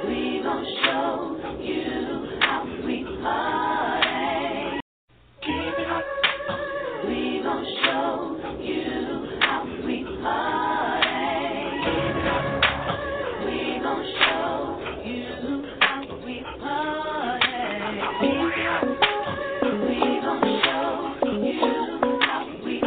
We gon' show you how we party. Keep it hot. We gon' show you how we party. Keep it hot. We gon' show you how we party. Keep it hot. We gon' show you how we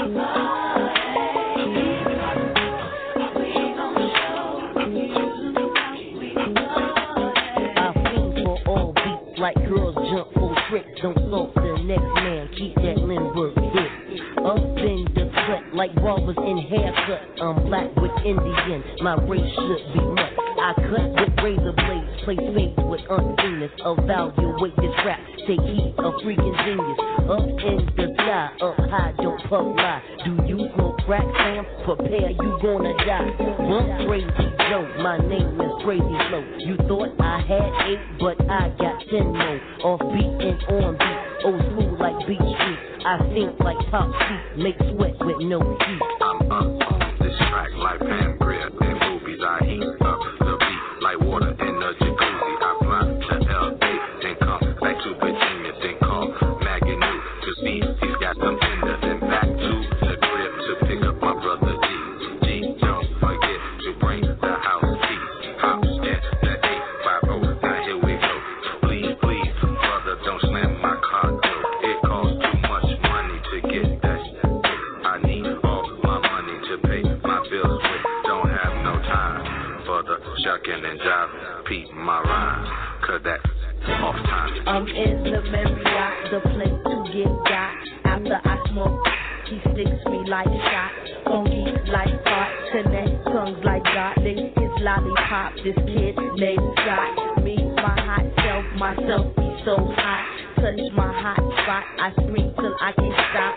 party. Keep it hot. We gon' show you how we party. I feel for all beats like girls jump full tricks. Don't salt the next man, keep that Lindbergh hit. Up in the cut like barbers in haircut. I'm black with Indian, my race should be much. I cut with razor blades, play spades with unseeness. Evaluate this rap, take heed, a freaking genius. Up in the sky, up high, don't puff lie. Do you smoke crack, Sam? Prepare, you gonna die. Bump Crazy Joe, my name is Crazy Flow. You thought I had 8, but I got 10 more. Off beat and on beat, old school like Beach Street. I think like Pop Seat, make sweat with no heat. I'm up on this track like Pam Grier and movies. I heat up the beat like water in a jacuzzi. I fly to LA, then come back to Virginia, then call Maggie New to see he's got some tender. Then back to the crib to pick up my brother G. Don't forget to bring the house key. Hops at the 850. Now here we go. Please, please, brother, don't slam my car door. It costs too much money to get that shit. I need all my money to pay my bills with. Don't have no time for the shucking and jiving. Peep my rhyme, cause that's off time. I'm in the Marriott, the place to get got. After I smoke, he sticks me like shot. Funky like fart, connect tongues like God. Lick his lollipop, this kid made shot. Me, my hot self, myself be so hot. Touch my hot spot, I scream till I can't stop.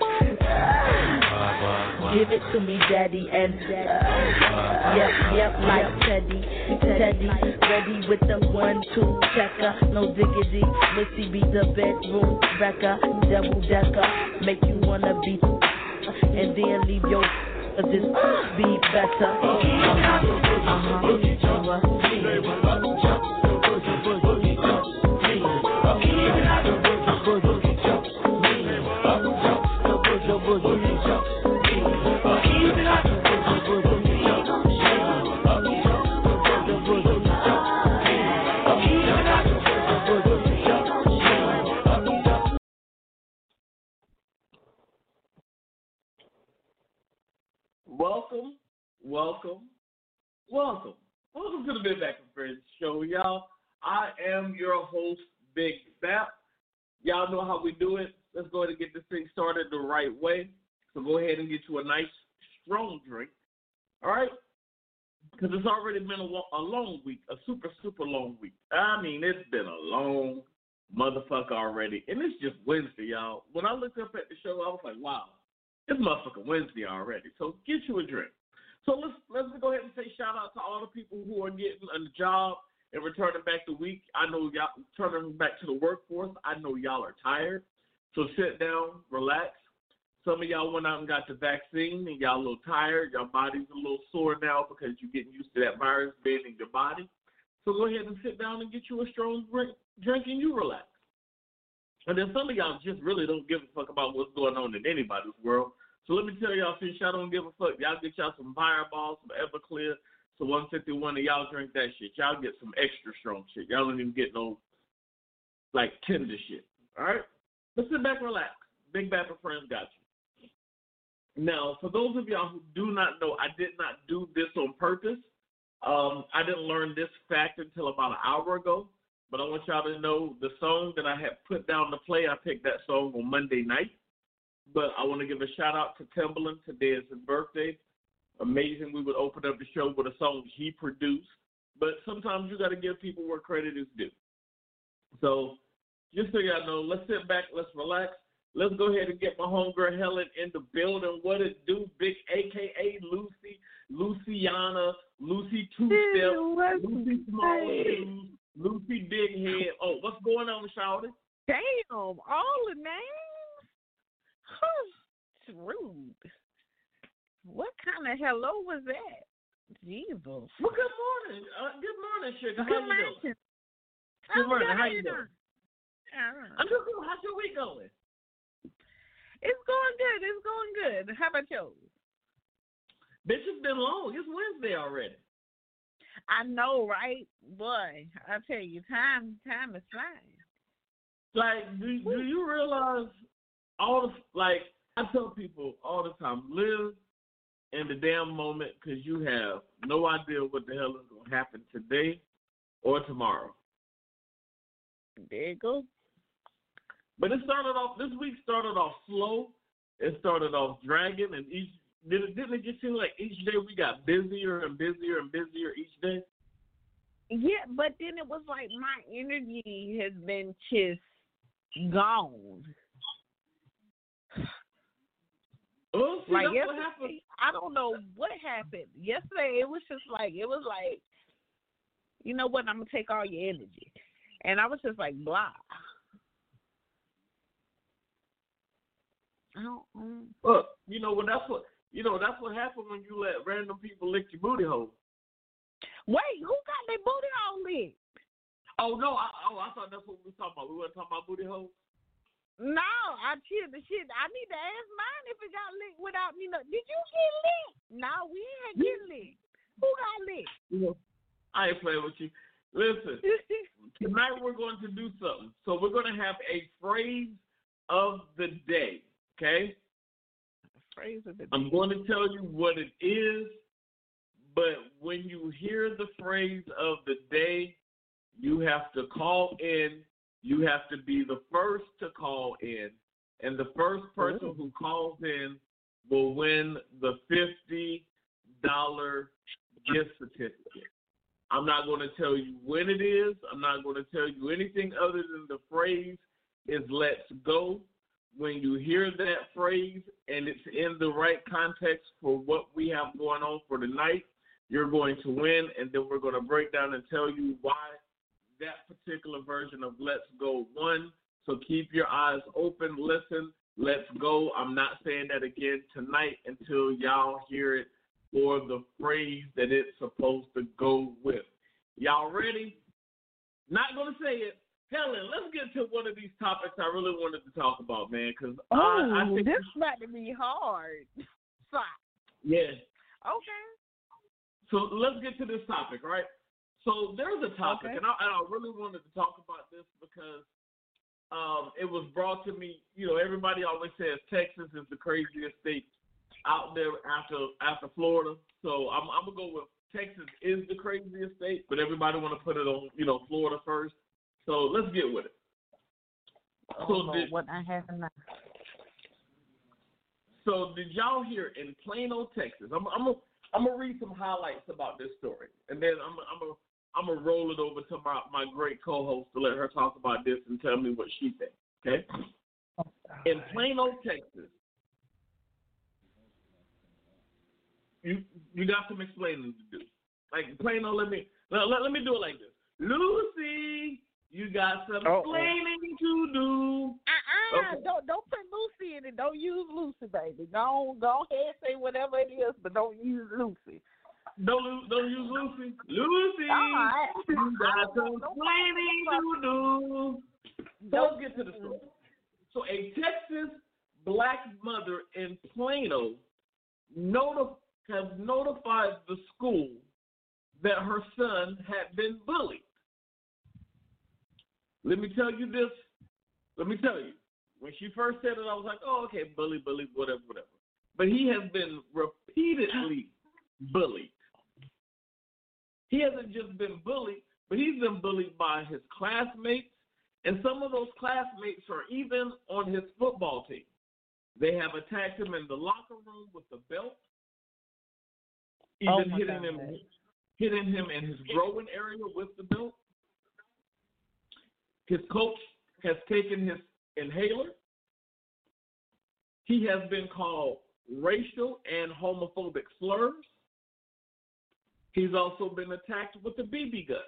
Give it to me, daddy, and yep, like Teddy, ready with the 1-2 checker, no diggity. Missy be the bedroom wrecker, double decker, make you wanna be, and then leave your this be better. Welcome to the Big Back and Friends show, y'all. I am your host, Big Bap. Y'all know how we do it. Let's go ahead and get this thing started the right way. So go ahead and get you a nice, strong drink. All right? Because it's already been a long week, a super, super long week. I mean, it's been a long motherfucker already. And it's just Wednesday, y'all. When I looked up at the show, I was like, wow, it's motherfucking Wednesday already. So get you a drink. So let's go ahead and say shout out to all the people who are getting a job and returning back to week. I know y'all turning back to the workforce. I know y'all are tired. So sit down, relax. Some of y'all went out and got the vaccine and y'all a little tired. Your body's a little sore now because you're getting used to that virus being in your body. So go ahead and sit down and get you a strong drink and you relax. And then some of y'all just really don't give a fuck about what's going on in anybody's world. So let me tell y'all, since y'all don't give a fuck, y'all get y'all some Fireball, some Everclear, some 151, and y'all drink that shit. Y'all get some extra strong shit. Y'all don't even get no, like, tender shit. All right? But sit back and relax. Big Bapper Friends got you. Now, for those of y'all who do not know, I did not do this on purpose. I didn't learn this fact until about an hour ago. But I want y'all to know the song that I had put down to play, I picked that song on Monday night. But I want to give a shout-out to Timbaland. Today is his birthday. Amazing we would open up the show with a song he produced. But sometimes you got to give people where credit is due. So just so y'all know, let's sit back, let's relax. Let's go ahead and get my homegirl Helen in the building. What it do, Big a.k.a. Lucy, Luciana, Lucy Two-Step, Lucy Small Shoes, Lucy Big Head. Oh, what's going on, Shawty? Damn, all the names? It's rude. What kind of hello was that? Jesus. Well, good morning. Good morning, sugar. How you doing? Good morning. good. How you doing? Yeah, I'm doing good. How's your week going? it's going good. It's going good. How about yours? Bitch, it's been long. It's Wednesday already. I know, right? Boy, I tell you, time is flying. Like, do you realize all the, like, I tell people all the time, live in the damn moment because you have no idea what the hell is going to happen today or tomorrow. There you go. But this week started off slow. It started off dragging, and didn't it just seem like each day we got busier and busier and busier each day? Yeah, but then it was like my energy has been just gone. Well, see, Like that's what happened. yesterday, I don't know what happened. Yesterday, it was like, you know what? I'm gonna take all your energy, and I was just like, blah. I don't. Look, that's what happened when you let random people lick your booty hole. Wait, who got their booty all licked? Oh no, I thought that's what we were talking about. We weren't talking about booty holes. No, I chill the shit. I need to ask mine if it got licked without me. Did you get licked? No, we ain't get licked. Who got licked? I ain't playing with you. Listen, tonight we're going to do something. So we're going to have a phrase of the day. Okay. Phrase of the day. I'm going to tell you what it is, but when you hear the phrase of the day, you have to call in. You have to be the first to call in, and the first person who calls in will win the $50 gift certificate. I'm not going to tell you when it is. I'm not going to tell you anything other than the phrase is "let's go." When you hear that phrase and it's in the right context for what we have going on for tonight, you're going to win, and then we're going to break down and tell you why that particular version of "let's go" won. So keep your eyes open, listen, let's go. I'm not saying that again tonight until y'all hear it for the phrase that it's supposed to go with. Y'all ready? Not going to say it. Helen, let's get to one of these topics I really wanted to talk about, man, because I think this about to be hard. Yeah. Okay. So let's get to this topic, right? So there's a topic, and I really wanted to talk about this because it was brought to me. You know, everybody always says Texas is the craziest state out there after Florida. So I'm gonna go with Texas is the craziest state, but everybody want to put it on, Florida first. So let's get with it. What I have in mind. So did y'all hear in Plano, Texas? I'm gonna read some highlights about this story, and then I'm gonna roll it over to my great co-host to let her talk about this and tell me what she thinks. Okay? In Plano, Texas, you got some explaining to do. Like Plano, let me do it like this. Lucy, you got some explaining to do. Okay. Don't put Lucy in it. Don't use Lucy, baby. Go ahead, say whatever it is, but don't use Lucy. Don't use Lucy. Lucy, you got some explaining to do. So let's get to the story. So a Texas black mother in Plano has notified the school that her son had been bullied. Let me tell you. When she first said it, I was like, oh, okay, bully, whatever. But he has been repeatedly bullied. He hasn't just been bullied, but he's been bullied by his classmates, and some of those classmates are even on his football team. They have attacked him in the locker room with the belt, even hitting him in his growing area with the belt. His coach has taken his inhaler. He has been called racial and homophobic slurs. He's also been attacked with a BB gun.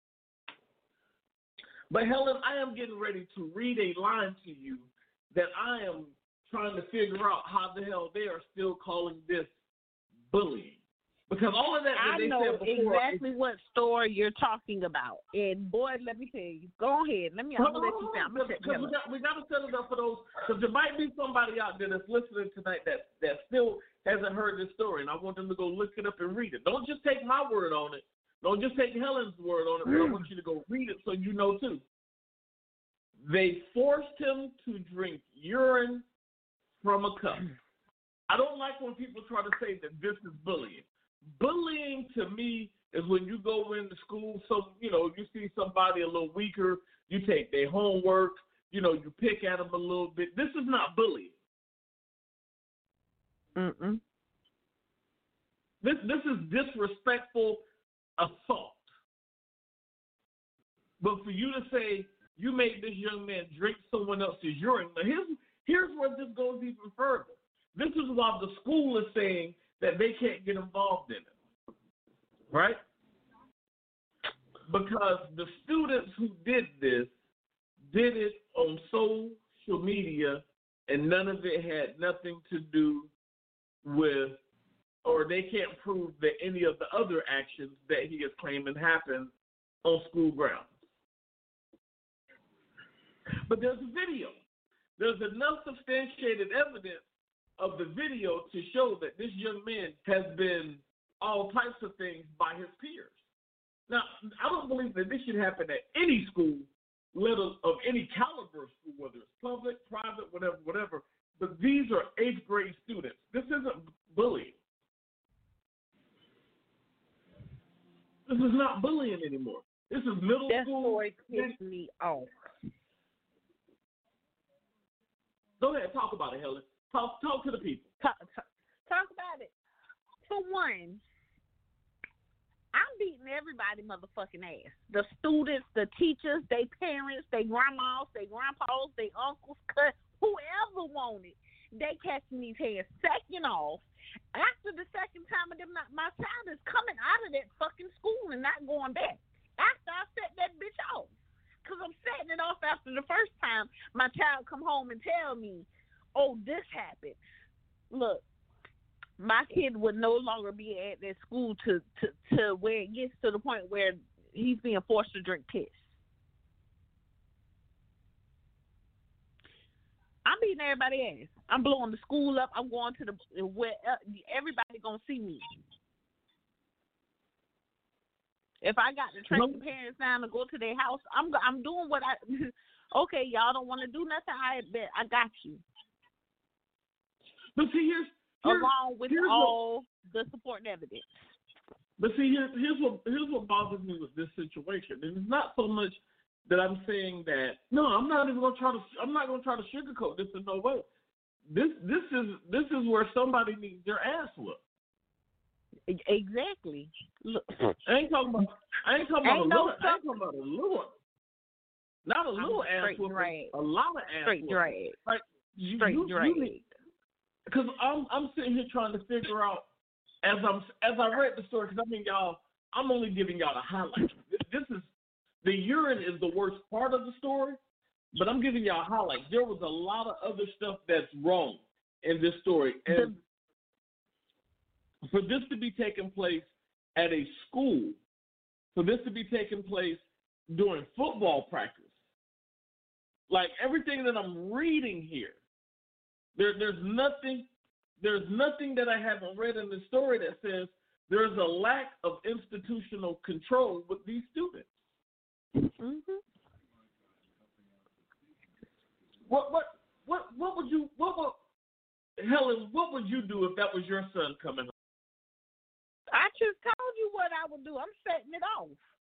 But Helen, I am getting ready to read a line to you that I am trying to figure out how the hell they are still calling this bullying. Because all of that I they know said before exactly what story you're talking about. And boy, let me tell you. Go ahead. I'm gonna let you say. I'm gonna set Because we got to set it up for those. Because there might be somebody out there that's listening tonight that still hasn't heard this story, and I want them to go look it up and read it. Don't just take my word on it. Don't just take Helen's word on it. But I want you to go read it so you know too. They forced him to drink urine from a cup. I don't like when people try to say that this is bullying. Bullying to me is when you go into school, so you see somebody a little weaker, you take their homework, you pick at them a little bit. This is not bullying. This is disrespectful assault. But for you to say you made this young man drink someone else's urine, now here's where this goes even further. This is why the school is saying that they can't get involved in it, right? Because the students who did this did it on social media, and none of it had nothing to do with, or they can't prove that any of the other actions that he is claiming happened on school grounds. But there's a video. There's enough substantiated evidence of the video to show that this young man has been all types of things by his peers. Now, I don't believe that this should happen at any school, of any caliber of school, whether it's public, private, whatever. But these are 8th grade students. This isn't bullying. This is not bullying anymore. This is middle school. That story pissed me off. Go ahead, talk about it, Helen. Talk to the people. Talk about it. For one, I'm beating everybody motherfucking ass. The students, the teachers, their parents, their grandmas, their grandpas, their uncles, whoever wanted, they catching these hands. Second off, after the second time of them, my child is coming out of that fucking school and not going back. After I set that bitch off. Because I'm setting it off after the first time my child come home and tell me, oh, this happened. Look, my kid would no longer be at that school to where it gets to the point where he's being forced to drink piss. I'm beating everybody ass. I'm blowing the school up. I'm going to where everybody gonna see me. If I got to track the parents down to go to their house, I'm doing what I. Okay, y'all don't want to do nothing. I bet I got you. But see, here's along with all the supporting evidence. But see, here's what bothers me with this situation, and it's not so much that I'm saying that. No, I'm not going to try to sugarcoat this in no way. This is where somebody needs their ass whooped. Exactly. Look, I ain't talking about a little. Not a little ass whooping. Drag. A lot of ass straight whooping. drag. Like straight drag. Because I'm sitting here trying to figure out as I read the story. Because y'all, I'm only giving y'all the highlights. This is the urine is the worst part of the story, but I'm giving y'all highlights. There was a lot of other stuff that's wrong in this story, and for this to be taking place at a school, for this to be taking place during football practice, like everything that I'm reading here, there's nothing that I haven't read in the story that says there's a lack of institutional control with these students. Mm-hmm. What would Helen? What would you do if that was your son coming home? I just told you what I would do. I'm setting it off.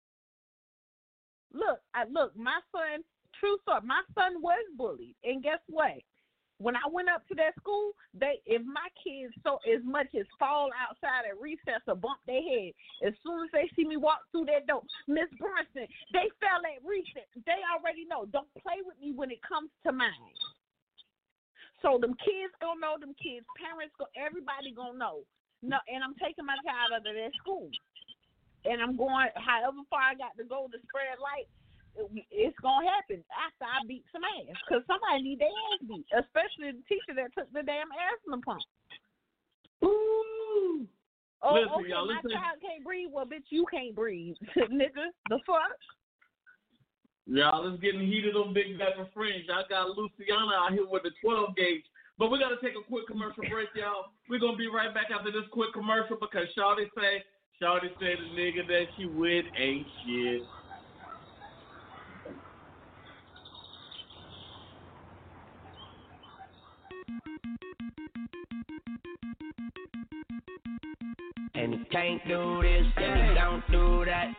Look, my son, true story, my son was bullied. And guess what? When I went up to that school, if my kids so as much as fall outside at recess or bump their head, as soon as they see me walk through that door, Miss Brunson, they fell at recess. They already know. Don't play with me when it comes to mine. So them kids gonna know, them kids' parents everybody gonna know. No, and I'm taking my child out of that school, and I'm going however far I got to go to spread light. It's gonna happen after I beat some ass, because somebody need their ass beat, especially the teacher that took the damn asthma pump. Ooh, Oh, Listen, okay, y'all, my listen. child can't breathe. Well, bitch, you can't breathe, nigga. The fuck? Y'all, it's getting heated on Big Bapper Fringe. I got Luciana out here with the 12 gauge. But we got to take a quick commercial break, y'all. We're going to be right back after this quick commercial because Shawty said the nigga that she with ain't shit. And you can't do this, and you don't do that.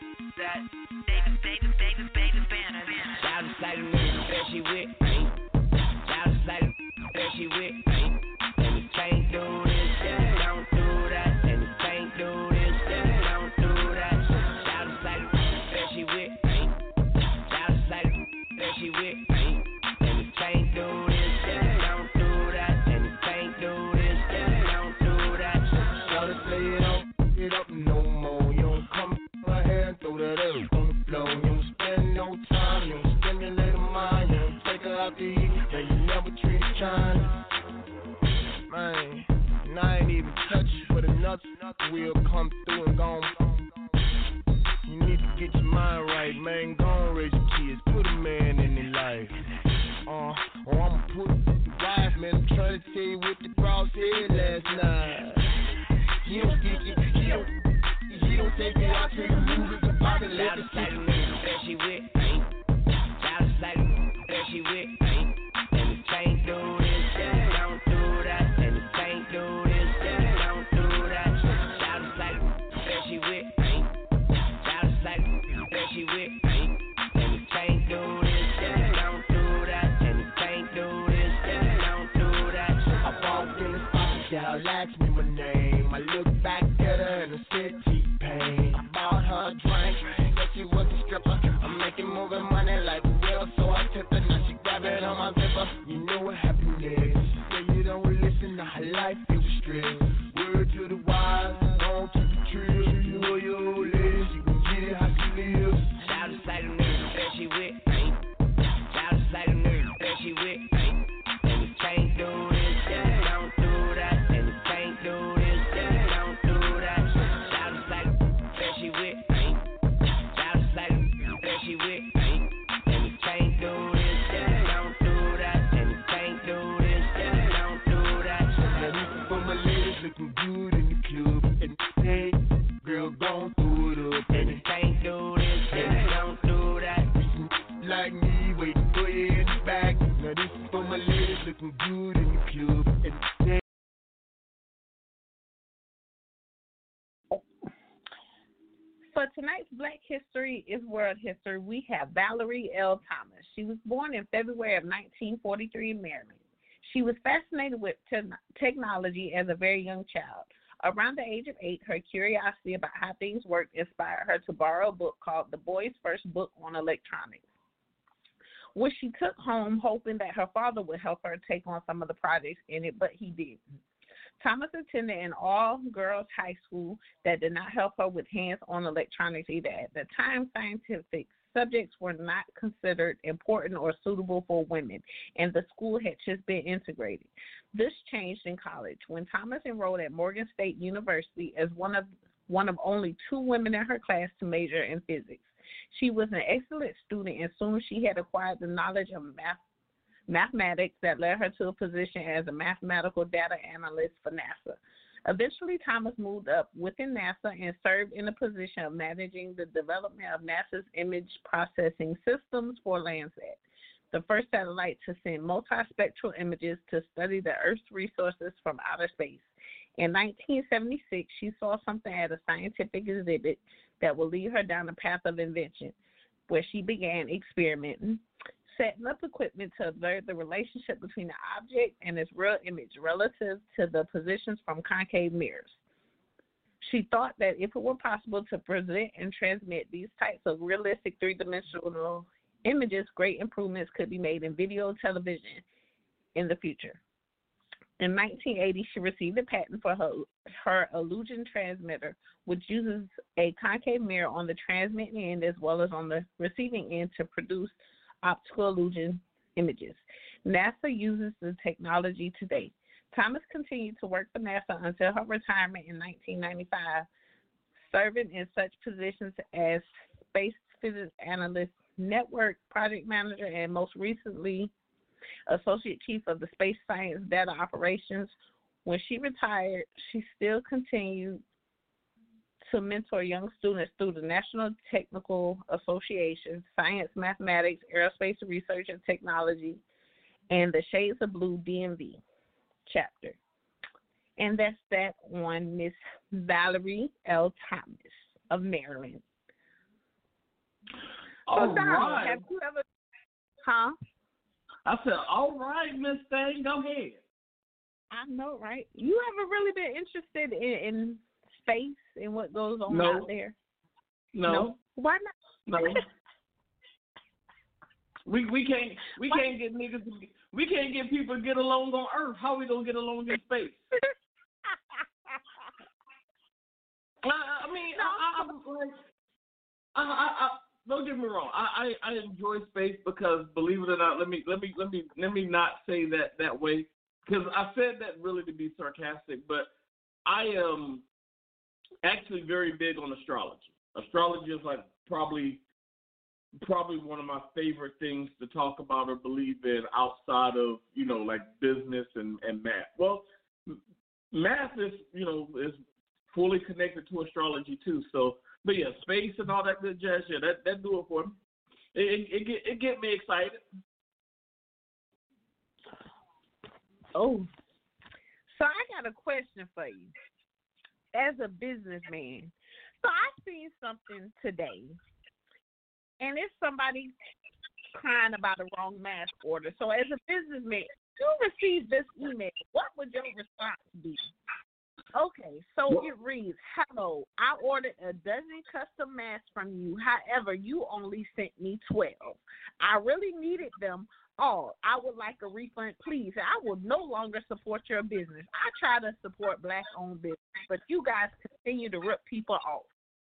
Shout out like the nigga that she with. Shout out like the that she with. And you can't do this, and you don't do that. And you can't do this, and you don't do that. Shout out like the that she with. Shout out like the that she with. And you can't do this, and you don't do that. And you can't do this, and you don't do that. Shout out say it don't get up no more. You don't come my hair and throw that up on the floor. You don't spend no time, you don't stimulate her mind. You don't take her out to eat, and you never treat her kind. Man, and I ain't even touch you, but another will come through and gone. You need to get your mind right, man. Go on, raise your kids, put a man in their life. Or I'ma put the wife, man. I'm trying to tell you what the cross said last night. You don't get it, you don't take it out to the movies. Shout out like the nigga that she with. Shout out like the that she with. And you can't do this, and you don't do that. And you can't do this, and you don't do that. Shout out like the that she with. Shout out like the that she with. And you can't do this, and you don't do that. And you can't do this, and you don't do that. I walked in the spot, y'all asked me my name. I looked back at her and I said T-Pain. I bought her a drink, said she was a stripper. I'm making moving money like a wheel, so I tipped her. Now she grab it on my zipper. You know what happened next. Say you don't listen to her life, it was stress. Word to the wise, don't keep the trill. You know your old lady, she gon' get it how she lives. Shout out like the nigga that she with. Shout out like the nigga that she with. And you can't do this, and you don't do that. And you can't do this, and you don't do that. Shout out like the that she with. Shout out like the that she with. And you can't do this, and you don't do that. And you can't do this, and you don't do that. Now this is for my ladies looking good in the club. And hey, girl, gon' throw it up. And you can't do this, and you don't do that. Like me, waiting for you in the back. Now this is for my ladies looking good in the club. And hey. For tonight's Black History is World History, we have Valerie L. Thomas. She was born in February of 1943 in Maryland. She was fascinated with technology as a very young child. Around the age of 8, her curiosity about how things worked inspired her to borrow a book called The Boy's First Book on Electronics, which she took home hoping that her father would help her take on some of the projects in it, but he didn't. Thomas attended an all-girls high school that did not help her with hands-on electronics either. At the time, scientific subjects were not considered important or suitable for women, and the school had just been integrated. This changed in college when Thomas enrolled at Morgan State University as one of only 2 women in her class to major in physics. She was an excellent student, and soon she had acquired the knowledge of mathematics that led her to a position as a mathematical data analyst for NASA. Eventually, Thomas moved up within NASA and served in the position of managing the development of NASA's image processing systems for Landsat, the first satellite to send multispectral images to study the Earth's resources from outer space. In 1976, she saw something at a scientific exhibit that would lead her down the path of invention, where she began experimenting, setting up equipment to observe the relationship between the object and its real image relative to the positions from concave mirrors. She thought that if it were possible to present and transmit these types of realistic three-dimensional images, great improvements could be made in video television in the future. In 1980, she received a patent for her illusion transmitter, which uses a concave mirror on the transmitting end as well as on the receiving end to produce optical illusion images. NASA uses the technology today. Thomas continued to work for NASA until her retirement in 1995, serving in such positions as space physics analyst, network project manager, and most recently, associate chief of the Space Science Data Operations. When she retired, she still continued to mentor young students through the National Technical Association, Science, Mathematics, Aerospace Research and Technology, and the Shades of Blue DMV chapter. And that's that on Miss Valerie L. Thomas of Maryland. All So, Donald, right. have you ever, huh? I said, all right, Miss Thing, go ahead. I know, right? You ever really been interested in space and what goes on No. out there? No. Why not? No. We can't get niggas. We can't get people to get along on Earth. How we gonna get along in space? I mean, I don't get me wrong. I enjoy space because, believe it or not, let me not say that way, because I said that really to be sarcastic, but I am actually very big on astrology. Astrology is like probably one of my favorite things to talk about or believe in outside of, like business and math. Well, math is fully connected to astrology too. So, but yeah, space and all that good jazz, yeah, that do it for me. It get me excited. Oh, so I got a question for you. As a businessman, so I seen something today, and it's somebody crying about a wrong mask order. So as a businessman, you receive this email, what would your response be? Okay, so it reads, hello, I ordered a dozen custom masks from you. However, you only sent me 12. I really needed them all. I would like a refund, please. I will no longer support your business. I try to support black-owned business, but you guys continue to rip people off.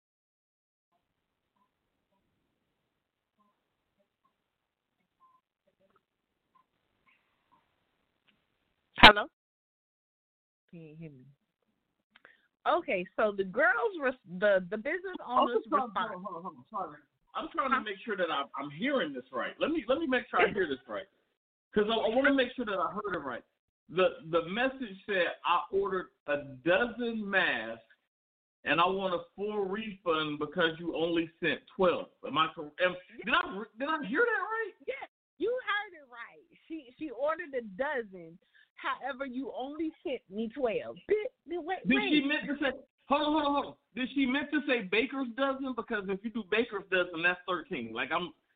Hello? Can you hear me? Okay, so the girls, the business owners respond. Hold on. Sorry. I'm trying to make sure that I'm hearing this right. Let me make sure I hear this right, because I want to make sure that I heard it right. The message said I ordered a dozen masks and I want a full refund because you only sent 12. Am I correct? Did I hear that right? Yes, you heard it right. She ordered a dozen. However, you only sent me 12. Wait. Did she meant to say? Hold on. Did she meant to say baker's dozen? Because if you do baker's dozen, that's 13. Like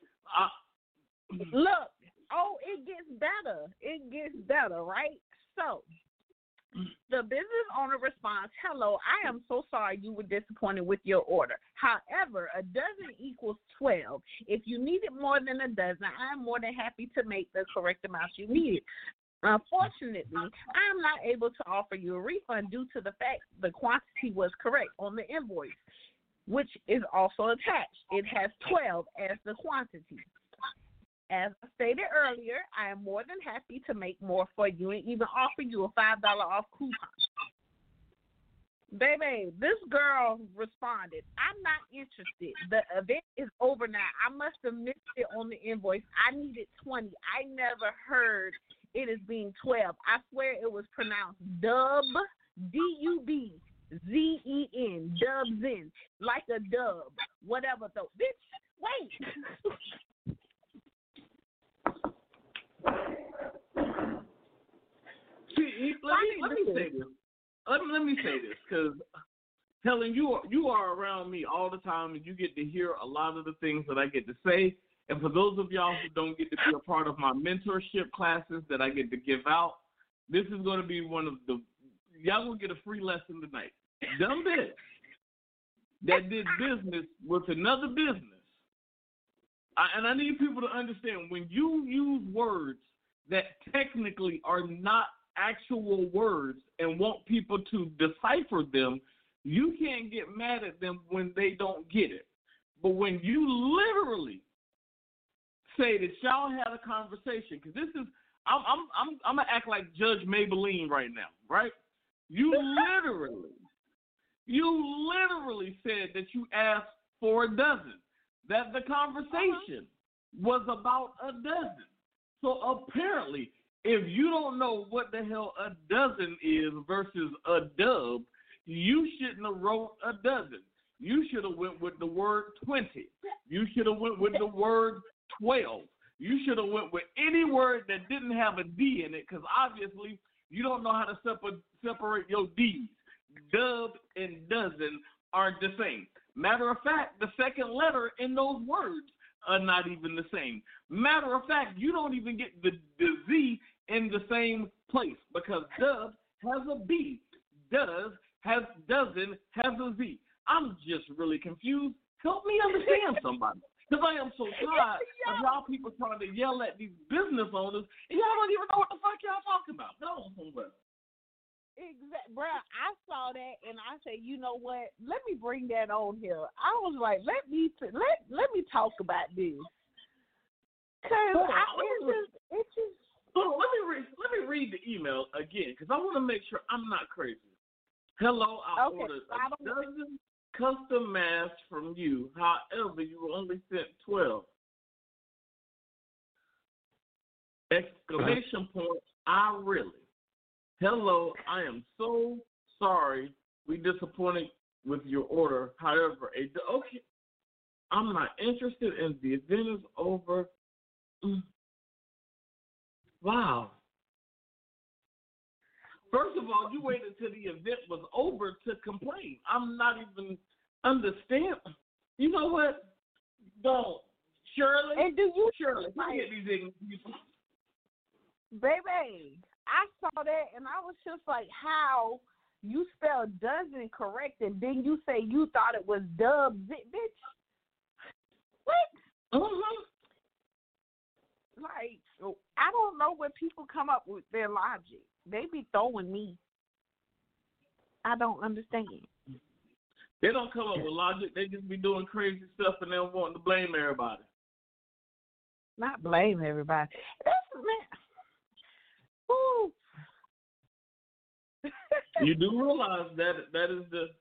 Look. Oh, it gets better. It gets better, right? So, the business owner responds, hello, I am so sorry you were disappointed with your order. However, a dozen equals 12. If you needed more than a dozen, I am more than happy to make the correct amount you needed. Unfortunately, I am not able to offer you a refund due to the fact the quantity was correct on the invoice, which is also attached. It has 12 as the quantity. As I stated earlier, I am more than happy to make more for you and even offer you a $5 off coupon. Baby, this girl responded, I'm not interested. The event is over now. I must have missed it on the invoice. I needed 20. I never heard it as being 12. I swear it was pronounced dub, D-U-B-Z-E-N, dubzen, like a dub, whatever though. Bitch, wait. See, let me say this. Let me say this, because Helen, you are around me all the time, and you get to hear a lot of the things that I get to say. And for those of y'all who don't get to be a part of my mentorship classes that I get to give out, this is going to be one of the y'all gonna get a free lesson tonight. Dumb bitch that did business with another business. And I need people to understand, when you use words that technically are not actual words and want people to decipher them, you can't get mad at them when they don't get it. But when you literally say that y'all had a conversation, because I'm gonna act like Judge Maybelline right now, right? You literally said that you asked for a dozen. That the conversation was about a dozen. So apparently, if you don't know what the hell a dozen is versus a dub, you shouldn't have wrote a dozen. You should have went with the word 20. You should have went with the word 12. You should have went with any word that didn't have a D in it, because obviously you don't know how to separate your D's. Dub and dozen aren't the same. Matter of fact, the second letter in those words are not even the same. Matter of fact, you don't even get the Z in the same place, because dub has a B. Dozen has a Z. I'm just really confused. Help me understand somebody. Because I am so tired of y'all people trying to yell at these business owners, and y'all don't even know what the fuck y'all talking about. Go on somewhere. Exactly, bro. I saw that and I said, you know what? Let me bring that on here. I was like, let me talk about this. Cause it just. Let me read the email again, because I want to make sure I'm not crazy. Hello, I ordered a dozen custom masks from you. However, you only sent 12. Exclamation point, I really. Hello, I am so sorry we disappointed with your order. However, okay, I'm not interested, and the event is over. Wow. First of all, you waited until the event was over to complain. I'm not even understand. You know what? Don't. Shirley. And do you, Shirley, get these ignorant people. Baby, I saw that and I was just like, how you spelled dozen correct and then you say you thought it was dub, bitch. What? Like, I don't know where people come up with their logic. They be throwing me. I don't understand. They don't come up with logic. They just be doing crazy stuff and then wanting to blame everybody. Not blame everybody. That's Ooh. You do realize that is the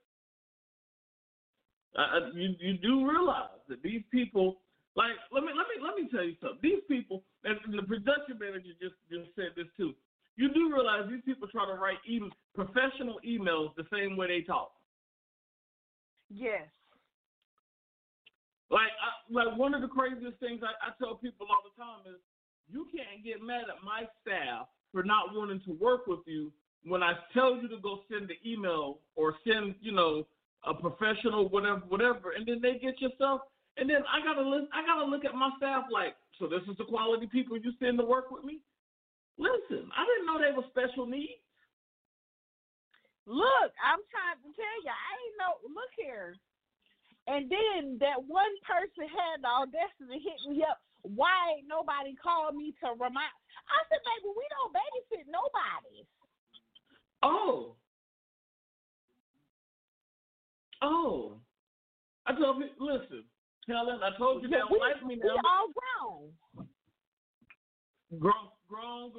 you do realize that these people, like, let me tell you something. These people, and the production manager just said this too. You do realize these people try to write professional emails the same way they talk. Yes. Like one of the craziest things I tell people all the time is, you can't get mad at my staff for not wanting to work with you when I tell you to go send the email or send, a professional whatever, and then they get your stuff, and then I gotta look at my staff like, so this is the quality people you send to work with me? Listen, I didn't know they were special needs. Look, I'm trying to tell you, I ain't know. Look here. And then that one person had the audacity to hit me up. Why ain't nobody called me to remind? I said, baby, we don't babysit nobody. Oh. I told you, listen, Helen, I told you they don't like me now. We all grown. Grown.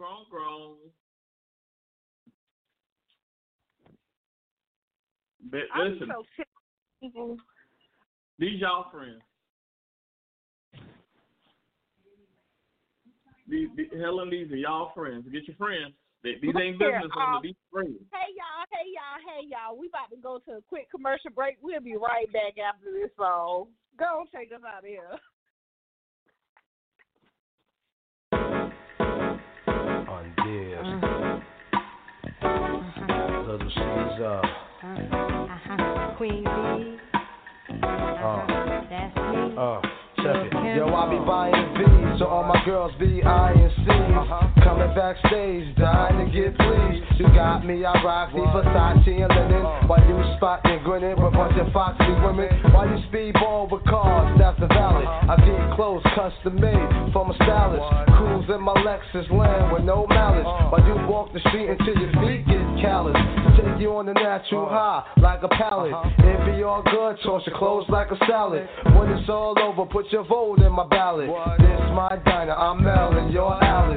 But I'm listen, so sick of people. These y'all friends. Helen, these are y'all friends. Get your friends. These ain't business owners. These friends. Hey, y'all. We about to go to a quick commercial break. We'll be right back after this song. Go take us out of here. On dear. Little Caesar. Queen B. That's me. Check it. Yo, I be buying V's, so all my girls be I&C's. Coming backstage, dying to get pleased. You got me, I rock the Versace and linen. While you spotting, grinning with a bunch of foxy women. While you speedball with cars, that's the valley. I get clothes custom made from a stylist. Cruise in my Lexus land with no malice. While you walk the street until your feet get callous. Take you on the natural high like a pallet. It be all good, toss your clothes like a salad. When it's all over, put your vote in my ballot. This my diner, I'm Mel and you're Alice.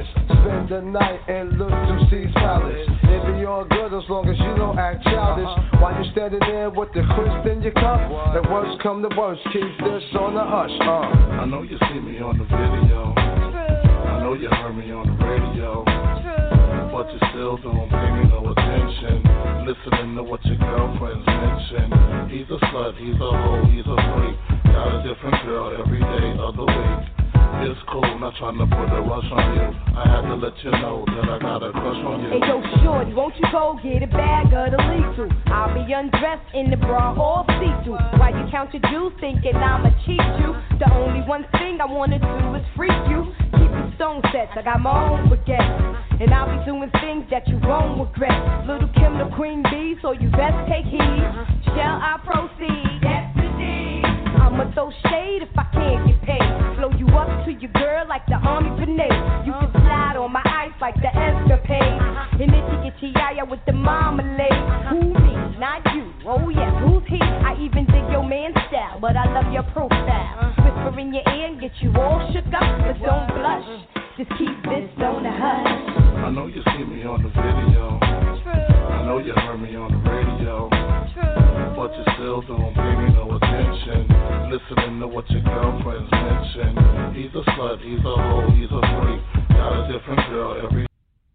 spend the night and look to see palace. It be all good as long as you don't act childish. While you standing there with the crisp in your cup, and worst come to worst, keep this on the hush. I know you see me on the video. I know you heard me on the radio. But you still don't pay me no attention. Listening to what your girlfriends mention. He's a slut, he's a hoe, he's a freak. Got a different girl every day of the week. It's cool, not trying to put a rush on you. I had to let you know that I got a crush on you. Hey yo, shorty, won't you go get a bag of the lethal? I'll be undressed in the bra or see-through. While you count your juice, thinking I'ma cheat you. The only one thing I wanna do is freak you. Keep the stone sets, I got my own baguette. And I'll be doing things that you won't regret. Little Kim the queen bee, so you best take heed. Shall I proceed? Yes, indeed. I'ma throw shade if I can't get paid. Flow you up to your girl like the army grenade. You can slide on my ice like the escapade. And if you get yaya with the marmalade. Who me? Not you. Oh yes, who's he? I even dig your man style, but I love your profile. Whisper in your ear and get you all shook up, but don't blush. Just keep this on the hush. I know you see me on the video. I know you heard me on the radio. But you still don't pay me no attention. Listening to what your girlfriends mention. He's a slut, he's a hoe, he's a freak. Got a different girl every.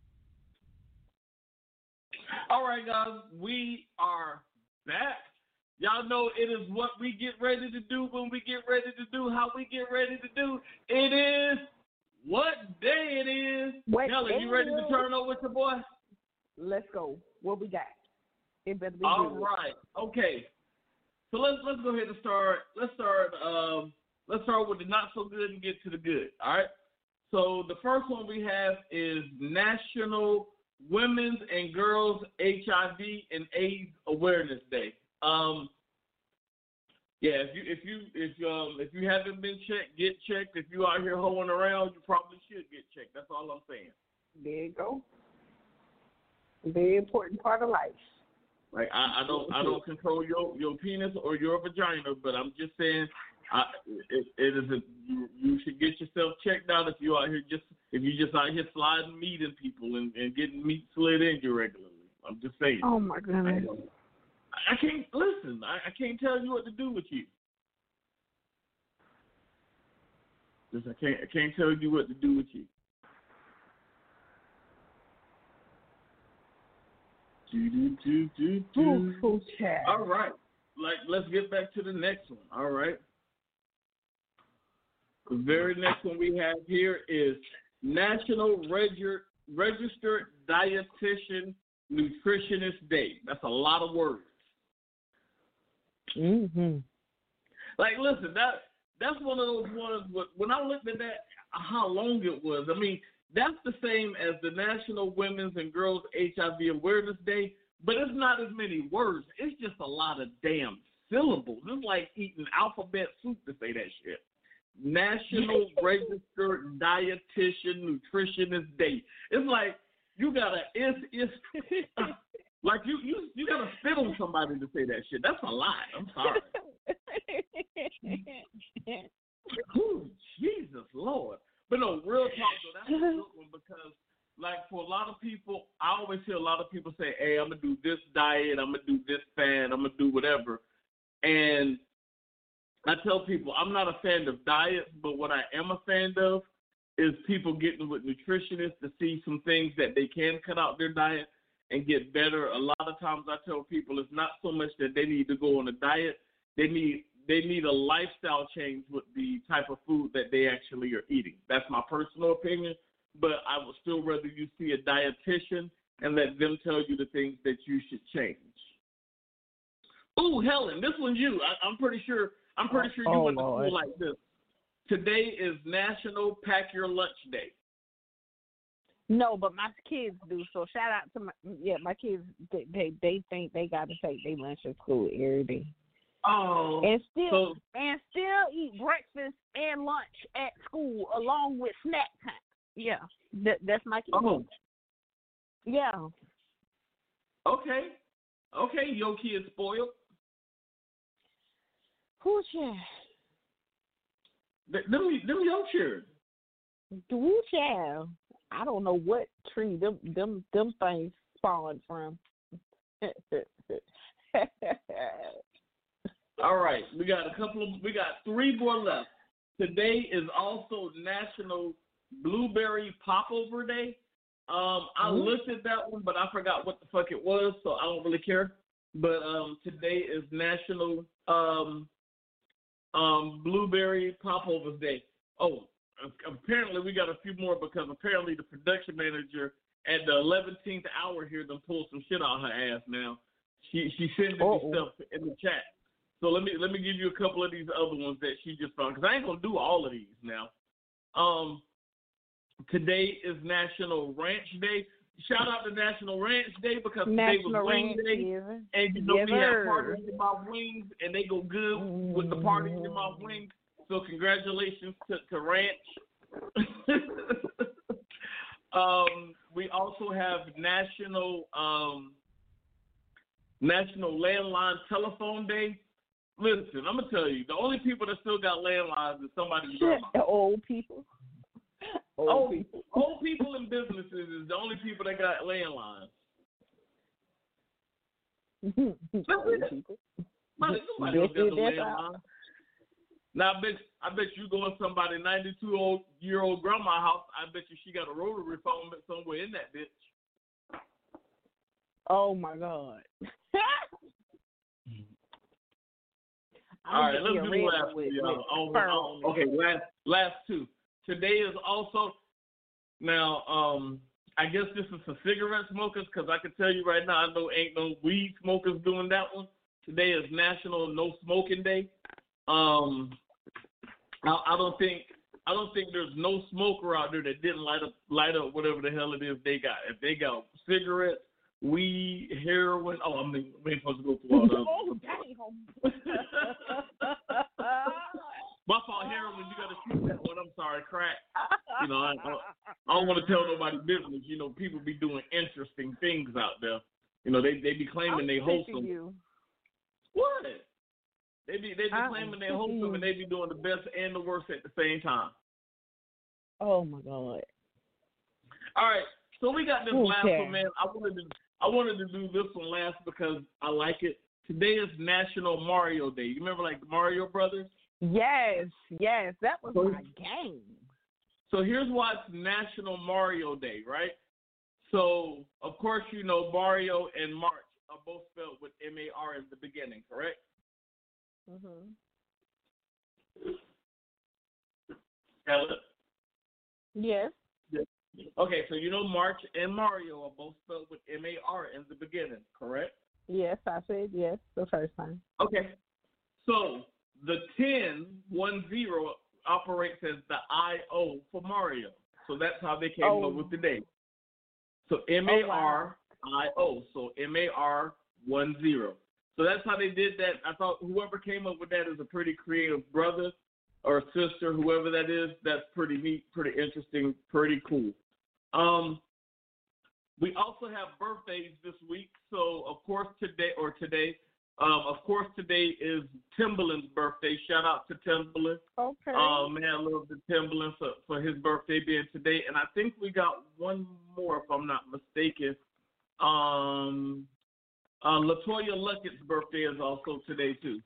All right, guys, we are back. Y'all know it is what we get ready to do when we get ready to do how we get ready to do. It is what day it is. Helen, you ready to turn over with your boy? Let's go. What we got? It better be All good. right. Okay. So let's go ahead and start. Let's start with the not so good and get to the good. All right. So the first one we have is National Women's and Girls HIV and AIDS Awareness Day. Yeah, if you haven't been checked, get checked. If you out here hoeing around, you probably should get checked. That's all I'm saying. There you go. Very important part of life. Like I don't control your penis or your vagina, but I'm just saying, you should get yourself checked out if you out here sliding meat in people and getting meat slid in you regularly. I'm just saying. Oh my goodness. I can't listen. I can't tell you what to do with you. I can't tell you what to do with you. All right. Let's get back to the next one. All right. The very next one we have here is National Registered Dietitian Nutritionist Day. That's a lot of words. Mm-hmm. Like, listen, that's one of those ones. When I looked at that, how long it was. I mean, that's the same as the National Women's and Girls HIV Awareness Day, but it's not as many words. It's just a lot of damn syllables. It's like eating alphabet soup to say that shit. National Registered Dietitian Nutritionist Day. It's like you gotta like you gotta spit on somebody to say that shit. That's a lot. I'm sorry. Ooh, Jesus Lord. But no, real talk though, that's a good one because like for a lot of people, I always hear a lot of people say, hey, I'm gonna do this diet, I'm gonna do this fad, I'm gonna do whatever. And I tell people I'm not a fan of diets, but what I am a fan of is people getting with nutritionists to see some things that they can cut out their diet and get better. A lot of times I tell people it's not so much that they need to go on a diet. They need a lifestyle change with the type of food that they actually are eating. That's my personal opinion, but I would still rather you see a dietitian and let them tell you the things that you should change. Ooh, Helen, this one's you. I'm pretty sure you went to school like this. Today is National Pack Your Lunch Day. No, but my kids do. So shout out to my kids. They think they got to take their lunch at school every day. Oh, and still eat breakfast and lunch at school along with snack time. Yeah, that's my kid. Oh, yeah. Okay, your kid's spoiled. Who's yeah? Them your children. Who child? I don't know what tree them things spawned from. All right, we got 3 more left. Today is also National Blueberry Popover Day. I looked at that one, but I forgot what the fuck it was, so I don't really care. But today is National Blueberry Popover Day. Oh, apparently we got a few more because apparently the production manager at the 11th hour here done pulled some shit out her ass now. She sending me stuff in the chat. So let me give you a couple of these other ones that she just found because I ain't gonna do all of these now. Today is National Ranch Day. Shout out to National Ranch Day because today was Wing Day, and you know we have parties in my wings, and they go good with the parties in my wings. So congratulations to Ranch. We also have National Landline Telephone Day. Listen, I'm gonna tell you, the only people that still got landlines is somebody's grandma. Old people. Old people in businesses is the only people that got landlines. Nobody else got no landline. Now I bet you go in somebody's 92-year-old grandma's house. I bet you she got a rotary phone somewhere in that bitch. Oh my God. All right, let's do the last two, y'all. Okay, last two. Today is also now. I guess this is for cigarette smokers because I can tell you right now, I know ain't no weed smokers doing that one. Today is National No Smoking Day. I don't think there's no smoker out there that didn't light up whatever the hell it is they got. If they got cigarettes, weed, heroin. Oh, I mean, we ain't supposed to go through all that. Oh, damn. My fault, heroin, you got to shoot that one. I'm sorry, crack. You know, I don't want to tell nobody business. You know, people be doing interesting things out there. You know, they be claiming they wholesome. You. What? They be claiming they wholesome and they be doing the best and the worst at the same time. Oh my God. All right, so we got this last one, man. I wanted to do this one last because I like it. Today is National Mario Day. You remember like the Mario Brothers? Yes, that was my game. So here's why it's National Mario Day, right? So of course you know Mario and March are both spelled with M-A-R in the beginning, correct? Mhm. Ella? Yes. Okay, so you know March and Mario are both spelled with M-A-R in the beginning, correct? Yes, I said yes the first time. Okay, so the 10 operates as the I-O for Mario. So that's how they came up with the day. So M-A-R-I-O, so M-A-R-10. So that's how they did that. I thought whoever came up with that is a pretty creative brother or sister, whoever that is. That's pretty neat, pretty interesting, pretty cool. We also have birthdays this week. So, of course, today is Timbaland's birthday. Shout out to Timbaland. Okay. Man, I love the Timbaland for his birthday being today. And I think we got one more, if I'm not mistaken. LaToya Luckett's birthday is also today, too.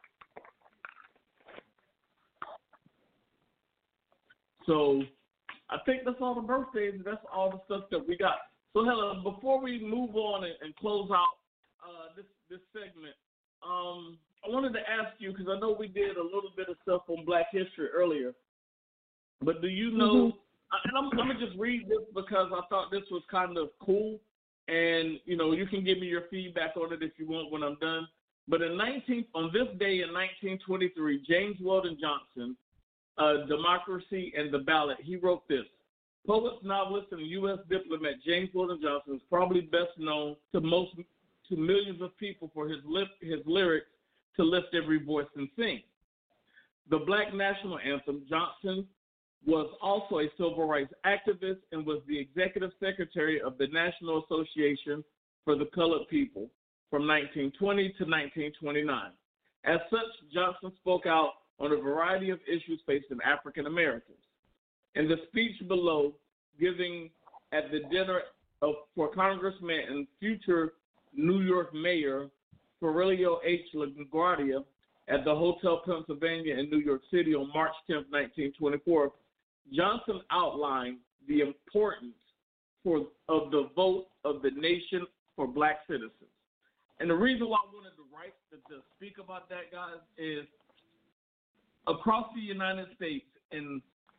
So I think that's all the birthdays. That's all the stuff that we got. So, Helen, before we move on and close out this segment, I wanted to ask you, because I know we did a little bit of stuff on Black History earlier, but do you know, and I'm going to just read this because I thought this was kind of cool, and, you know, you can give me your feedback on it if you want when I'm done. But on this day in 1923, James Weldon Johnson, Democracy and the Ballot, he wrote this. Poet, novelist, and U.S. diplomat James Weldon Johnson is probably best known to millions of people for his lyrics to lift every voice and sing. The Black National Anthem, Johnson was also a civil rights activist and was the executive secretary of the National Association for the Colored People from 1920 to 1929. As such, Johnson spoke out on a variety of issues facing African Americans. In the speech below, giving at the dinner for Congressman and future New York Mayor Aurelio H. LaGuardia at the Hotel Pennsylvania in New York City on March 10, 1924, Johnson outlined the importance of the vote of the nation for black citizens. And the reason why I wanted to speak about that, guys, is across the United States, in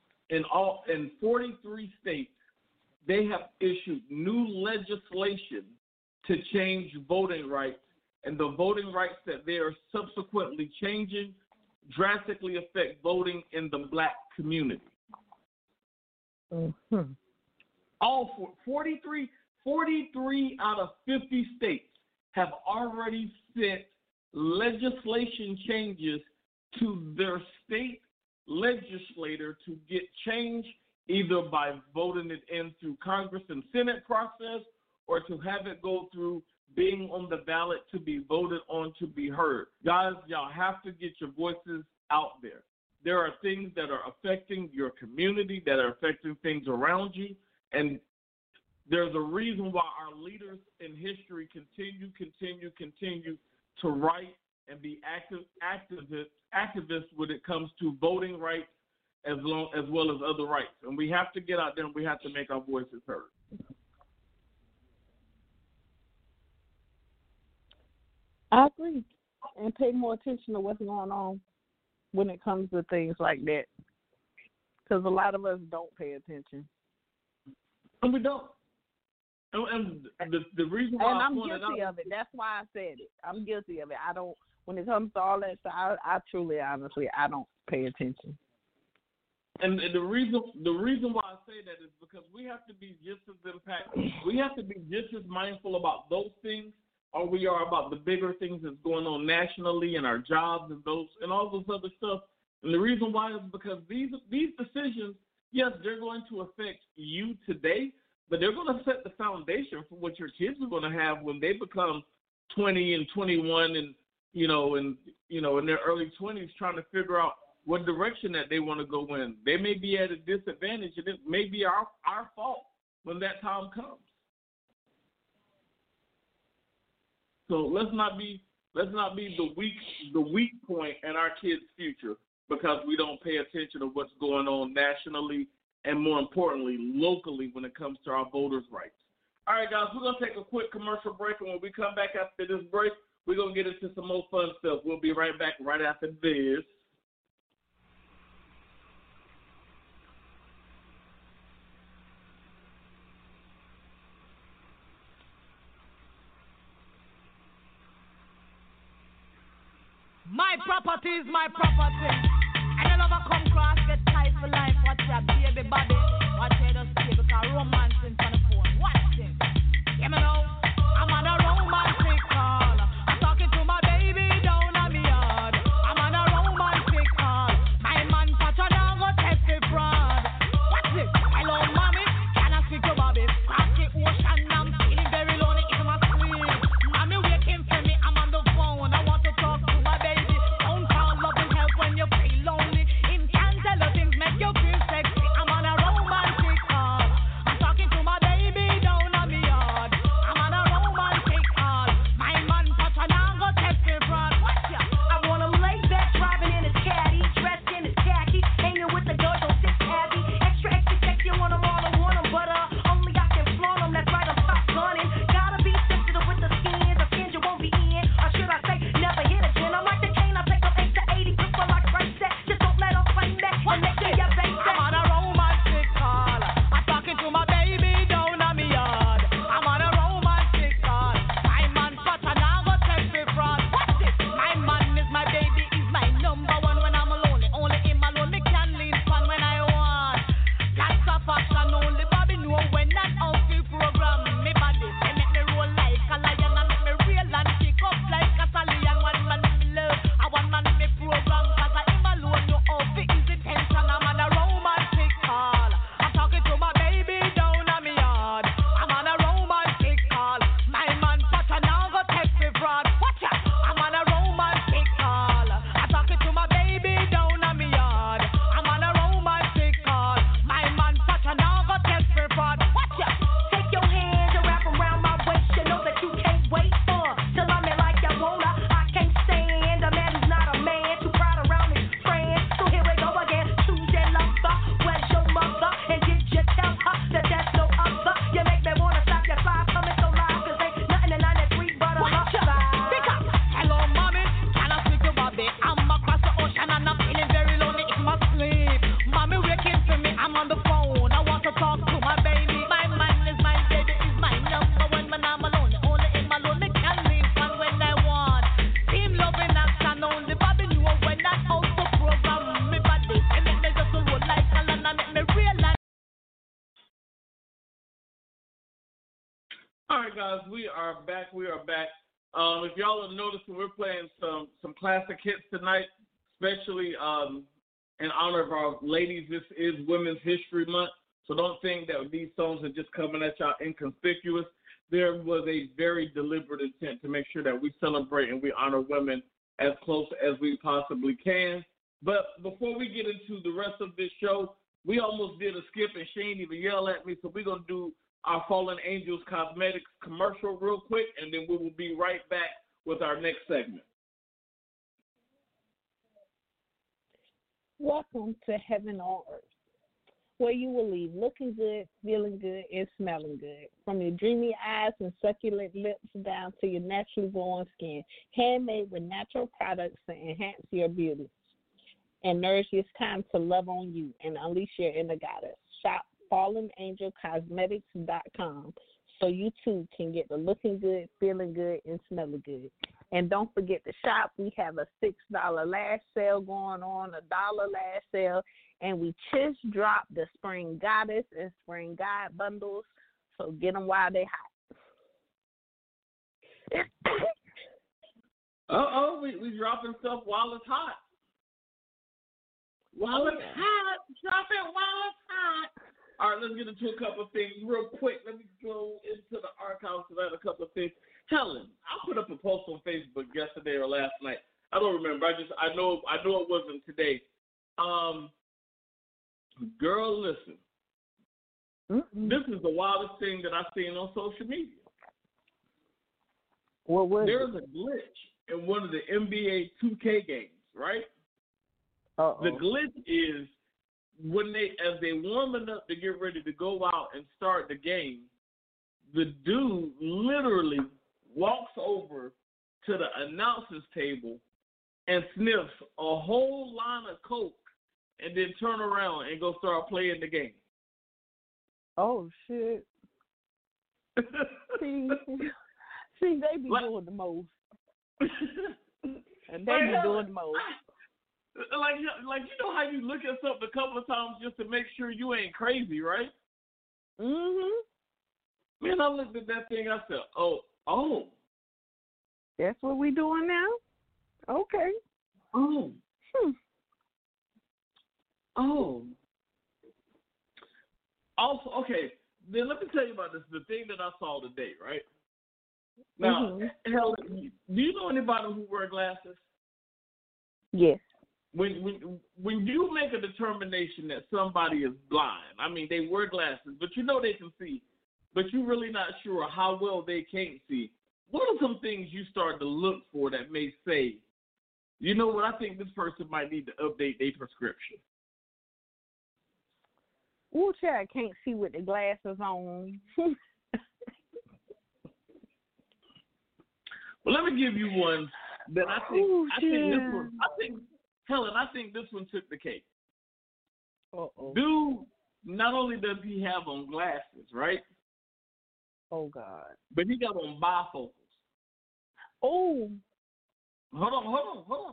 43 states, they have issued new legislation to change voting rights, and the voting rights that they are subsequently changing drastically affect voting in the black community. Mm-hmm. All 43 out of 50 states have already sent legislation changes to their state legislator to get change, either by voting it in through Congress and Senate process, or to have it go through being on the ballot to be voted on to be heard. Guys, y'all have to get your voices out there. There are things that are affecting your community, that are affecting things around you, and there's a reason why our leaders in history continue to write and be activists when it comes to voting rights as well as other rights. And we have to get out there and we have to make our voices heard. I agree. And pay more attention to what's going on when it comes to things like that. Because a lot of us don't pay attention. And we don't. And the reason why I'm guilty of it. That's why I said it. I'm guilty of it. I don't, when it comes to all that stuff, I truly, honestly, I don't pay attention. And the reason why I say that is because we have to be just as impacted. We have to be just as mindful about those things, or we are about the bigger things that's going on nationally and our jobs and all those other stuff. And the reason why is because these decisions, yes, they're going to affect you today, but they're going to set the foundation for what your kids are going to have when they become 20 and 21 and in their early 20s, trying to figure out what direction that they want to go in. They may be at a disadvantage, and it may be our fault when that time comes. So let's not be the weak point in our kids' future because we don't pay attention to what's going on nationally and, more importantly, locally when it comes to our voters' rights. All right, guys, we're going to take a quick commercial break, and when we come back after this break, we're going to get into some more fun stuff. We'll be right back right after this. My property is my property. And you never come cross, get tight for life. Watch your baby body. Watch your just stay because romance in front of the phone. Watch it. Hear me now. I'm on a romantic call. I'm talking to my baby down on me yard. I'm on a romantic call. My man Pacha now go test the fraud. Watch it. Hello, mommy. Can I speak to Bobby? Cross the ocean. I'm feeling very lonely. It's my sleep. Mommy waking for me. I'm on the phone. I want to talk to my baby. Don't call love and help when you feel lonely. Him can't tell the things right, guys, we are back. If y'all are noticing, we're playing some classic hits tonight, especially in honor of our ladies. This is Women's History Month, so don't think that these songs are just coming at y'all inconspicuous. There was a very deliberate intent to make sure that we celebrate and we honor women as close as we possibly can. But before we get into the rest of this show, we almost did a skip and she ain't even yell at me, so we're going to do our Fallen Angels Cosmetics commercial real quick, and then we will be right back with our next segment. Welcome to Heaven on Earth, where you will leave looking good, feeling good, and smelling good. From your dreamy eyes and succulent lips down to your naturally glowing skin, handmade with natural products to enhance your beauty and nourish. It's time to love on you and unleash your inner goddess. Shop FallenAngelCosmetics.com so you too can get the looking good, feeling good, and smelling good. And don't forget to shop. We have a $6 lash sale going on, a $1 lash sale, and we just dropped the Spring Goddess and Spring God bundles, so get them while they hot. We dropping stuff while it's hot. While it's hot, drop it while it's hot. All right, let's get into a couple of things real quick. Let me go into the archives because I had a couple of things. Helen, I put up a post on Facebook yesterday or last night. I don't remember. I know it wasn't today. Girl, listen. This is the wildest thing that I've seen on social media. What was There's a glitch in one of the NBA 2K games, right? Uh-oh. The glitch is when as they warming up to get ready to go out and start the game, the dude literally walks over to the announcer's table and sniffs a whole line of coke and then turn around and go start playing the game. Oh, shit. See, they be doing the most. And they be doing the most. Like you know how you look at something a couple of times just to make sure you ain't crazy, right? Mhm. Man, I looked at that thing. I said, "Oh, that's what we doing now." Okay. Oh. Oh. Also, okay. Then let me tell you about this. The thing that I saw today, right? Now, Helen, do you know anybody who wear glasses? Yes. When you make a determination that somebody is blind, I mean, they wear glasses, but you know they can see, but you're really not sure how well they can't see. What are some things you start to look for that may say, you know what, I think this person might need to update their prescription? Ooh, child, can't see with the glasses on. Well, let me give you one that I think this one took the cake. Uh-oh. Dude, not only does he have on glasses, right? Oh, God. But he got on bifocals. Oh. Hold on.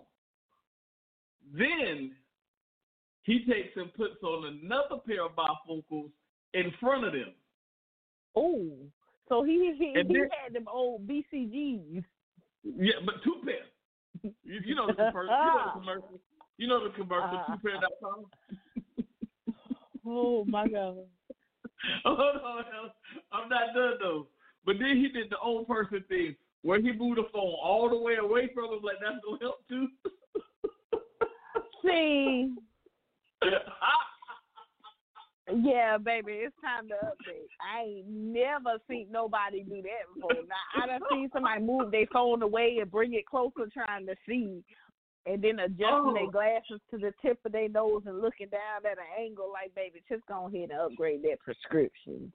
Then he takes and puts on another pair of bifocals in front of them. Oh. So he had them old BCGs. Yeah, but two pairs. You know the commercial. You know the commercial, 2pair.com. Oh, my God. Hold on. I'm not done, though. But then he did the old person thing where he moved the phone all the way away from him, like that's going to help, too. See. Yeah, baby, it's time to update. I ain't never seen nobody do that before. Now, I done seen somebody move their phone away and bring it closer trying to see, and then adjusting their glasses to the tip of their nose and looking down at an angle like, baby, just go ahead and upgrade that prescription.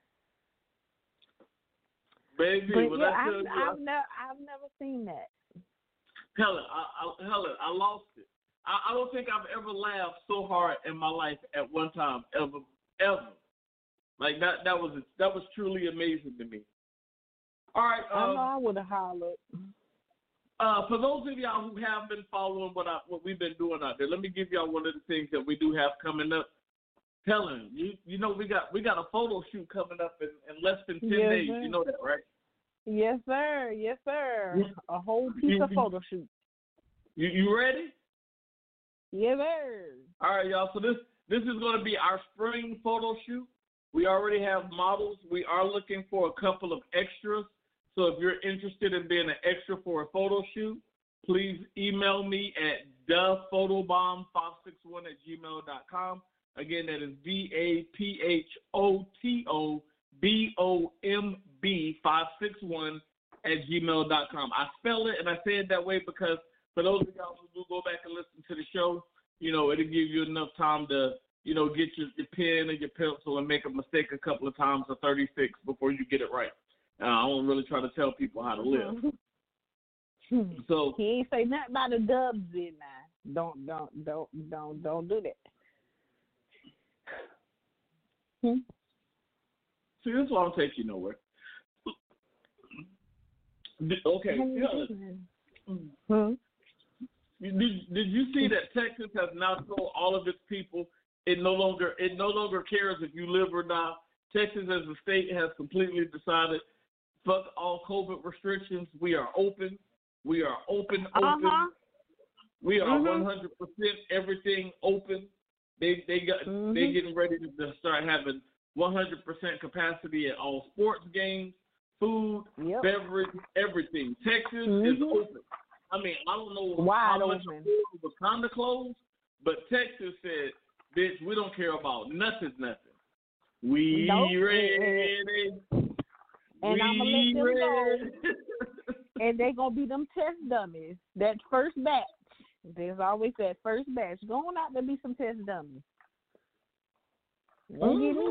Baby, but yeah, I've never seen that. Helen, I lost it. I don't think I've ever laughed so hard in my life at one time, ever. Like that was truly amazing to me. All right. I know I would have hollered. For those of y'all who have been following what we've been doing out there, let me give y'all one of the things that we do have coming up. Helen, you know we got a photo shoot coming up in less than 10 days. Sir. You know that, right? Yes, sir. Yes, sir. A whole piece of photo shoot. You ready? Yes, sir. All right, y'all. So this is going to be our spring photo shoot. We already have models. We are looking for a couple of extras. So if you're interested in being an extra for a photo shoot, please email me at thephotoBomb561@gmail.com. Again, that is DAPHOTOBOMB561@gmail.com. I spell it and I say it that way because for those of y'all who do go back and listen to the show, it'll give you enough time to, get your pen and your pencil and make a mistake a couple of times or 36 before you get it right. I don't really try to tell people how to live. So he ain't say nothing about the dubs in now. Don't do that. See, this won't take you nowhere. Okay. Did you see that Texas has now told all of its people it no longer cares if you live or not? Texas as a state has completely decided, fuck all COVID restrictions. We are open. We are open. We are 100% everything open. They getting ready to start having 100% capacity at all sports games, food, beverage, everything. Texas is open. I mean, I don't know how much it was kind of closed, but Texas said, bitch, we don't care about nothing. We ready. And I'm going to let them know. And they're going to be them test dummies. That first batch. There's always that first batch. Going out to be some test dummies. Won't get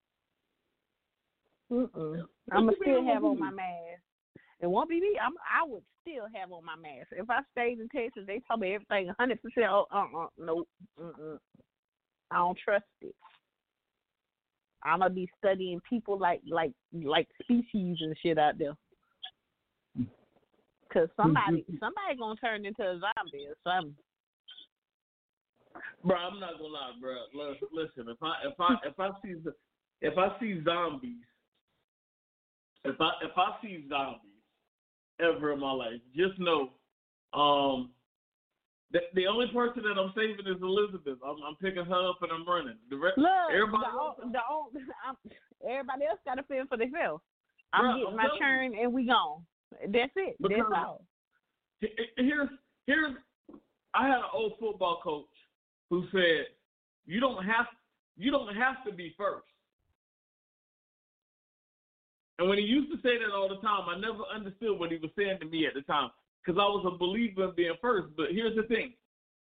in. I'm going to still have on my mask. It won't be me. I would still have on my mask. If I stayed in Texas, they told me everything 100%. Nope. I don't trust it. I'm gonna be studying people like species and shit out there. Cause somebody gonna turn into a zombie or something. Bro, I'm not gonna lie, bro. Listen, if I see zombies, if I see zombies ever in my life, just know, the only person that I'm saving is Elizabeth. I'm picking her up and I'm running. Everybody else got to fend for themselves. I'm getting my turn and we gone. That's it. That's all. Here's I had an old football coach who said, you don't have to be first. And when he used to say that all the time, I never understood what he was saying to me at the time because I was a believer in being first. But here's the thing.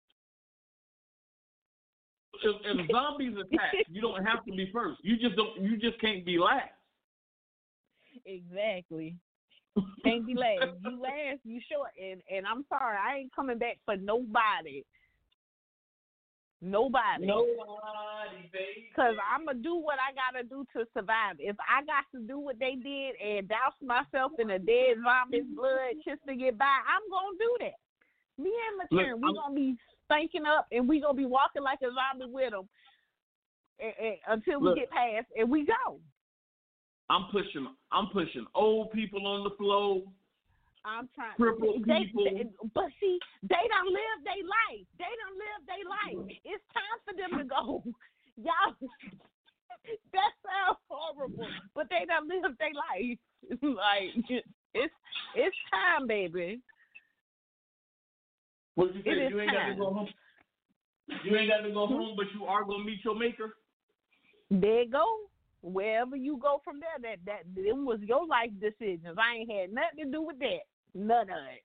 If zombies attack, you don't have to be first. You just can't be last. Exactly. Can't be last. You last, you short. And I'm sorry, I ain't coming back for nobody. Nobody, baby. Because I'm going to do what I got to do to survive. If I got to do what they did and douse myself in a dead zombie's blood just to get by, I'm going to do that. Me and Matern, we're going to be stinking up and we're going to be walking like a zombie with them until we get past and we go. I'm pushing old people on the floor. I'm trying crippled people. But see, they done live their life. It's time for them to go. Y'all, that sounds horrible. But they done live their life. Like, it's time, baby. What you say? You ain't got to go home? You ain't got to go home, but you are going to meet your maker? There you go. Wherever you go from there, that them was your life decisions. I ain't had nothing to do with that. None of it.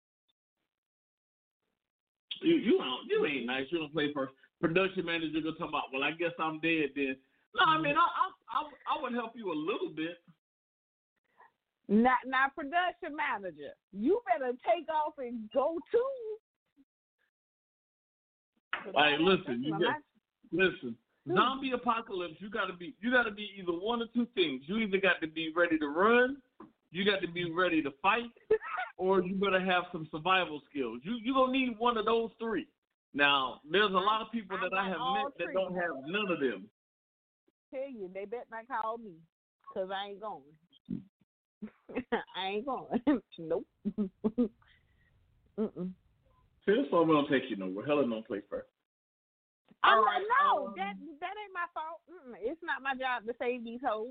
You ain't nice. You don't play first. Production manager gonna talk about, well, I guess I'm dead then. No, I mean I would help you a little bit. Not production manager. You better take off and go too. Hey, listen, listen. Zombie apocalypse, you gotta be either one or two things. You either got to be ready to run, you got to be ready to fight, or you better have some survival skills. You gonna need one of those three. Now, there's a lot of people that I have met that don't have none of them. tell you, they bet not call me, because I ain't going. I ain't going. Nope. Mm-mm. See, this one don't take you nowhere. Helen don't play first. All right. No, that ain't my fault. It's not my job to save these hoes.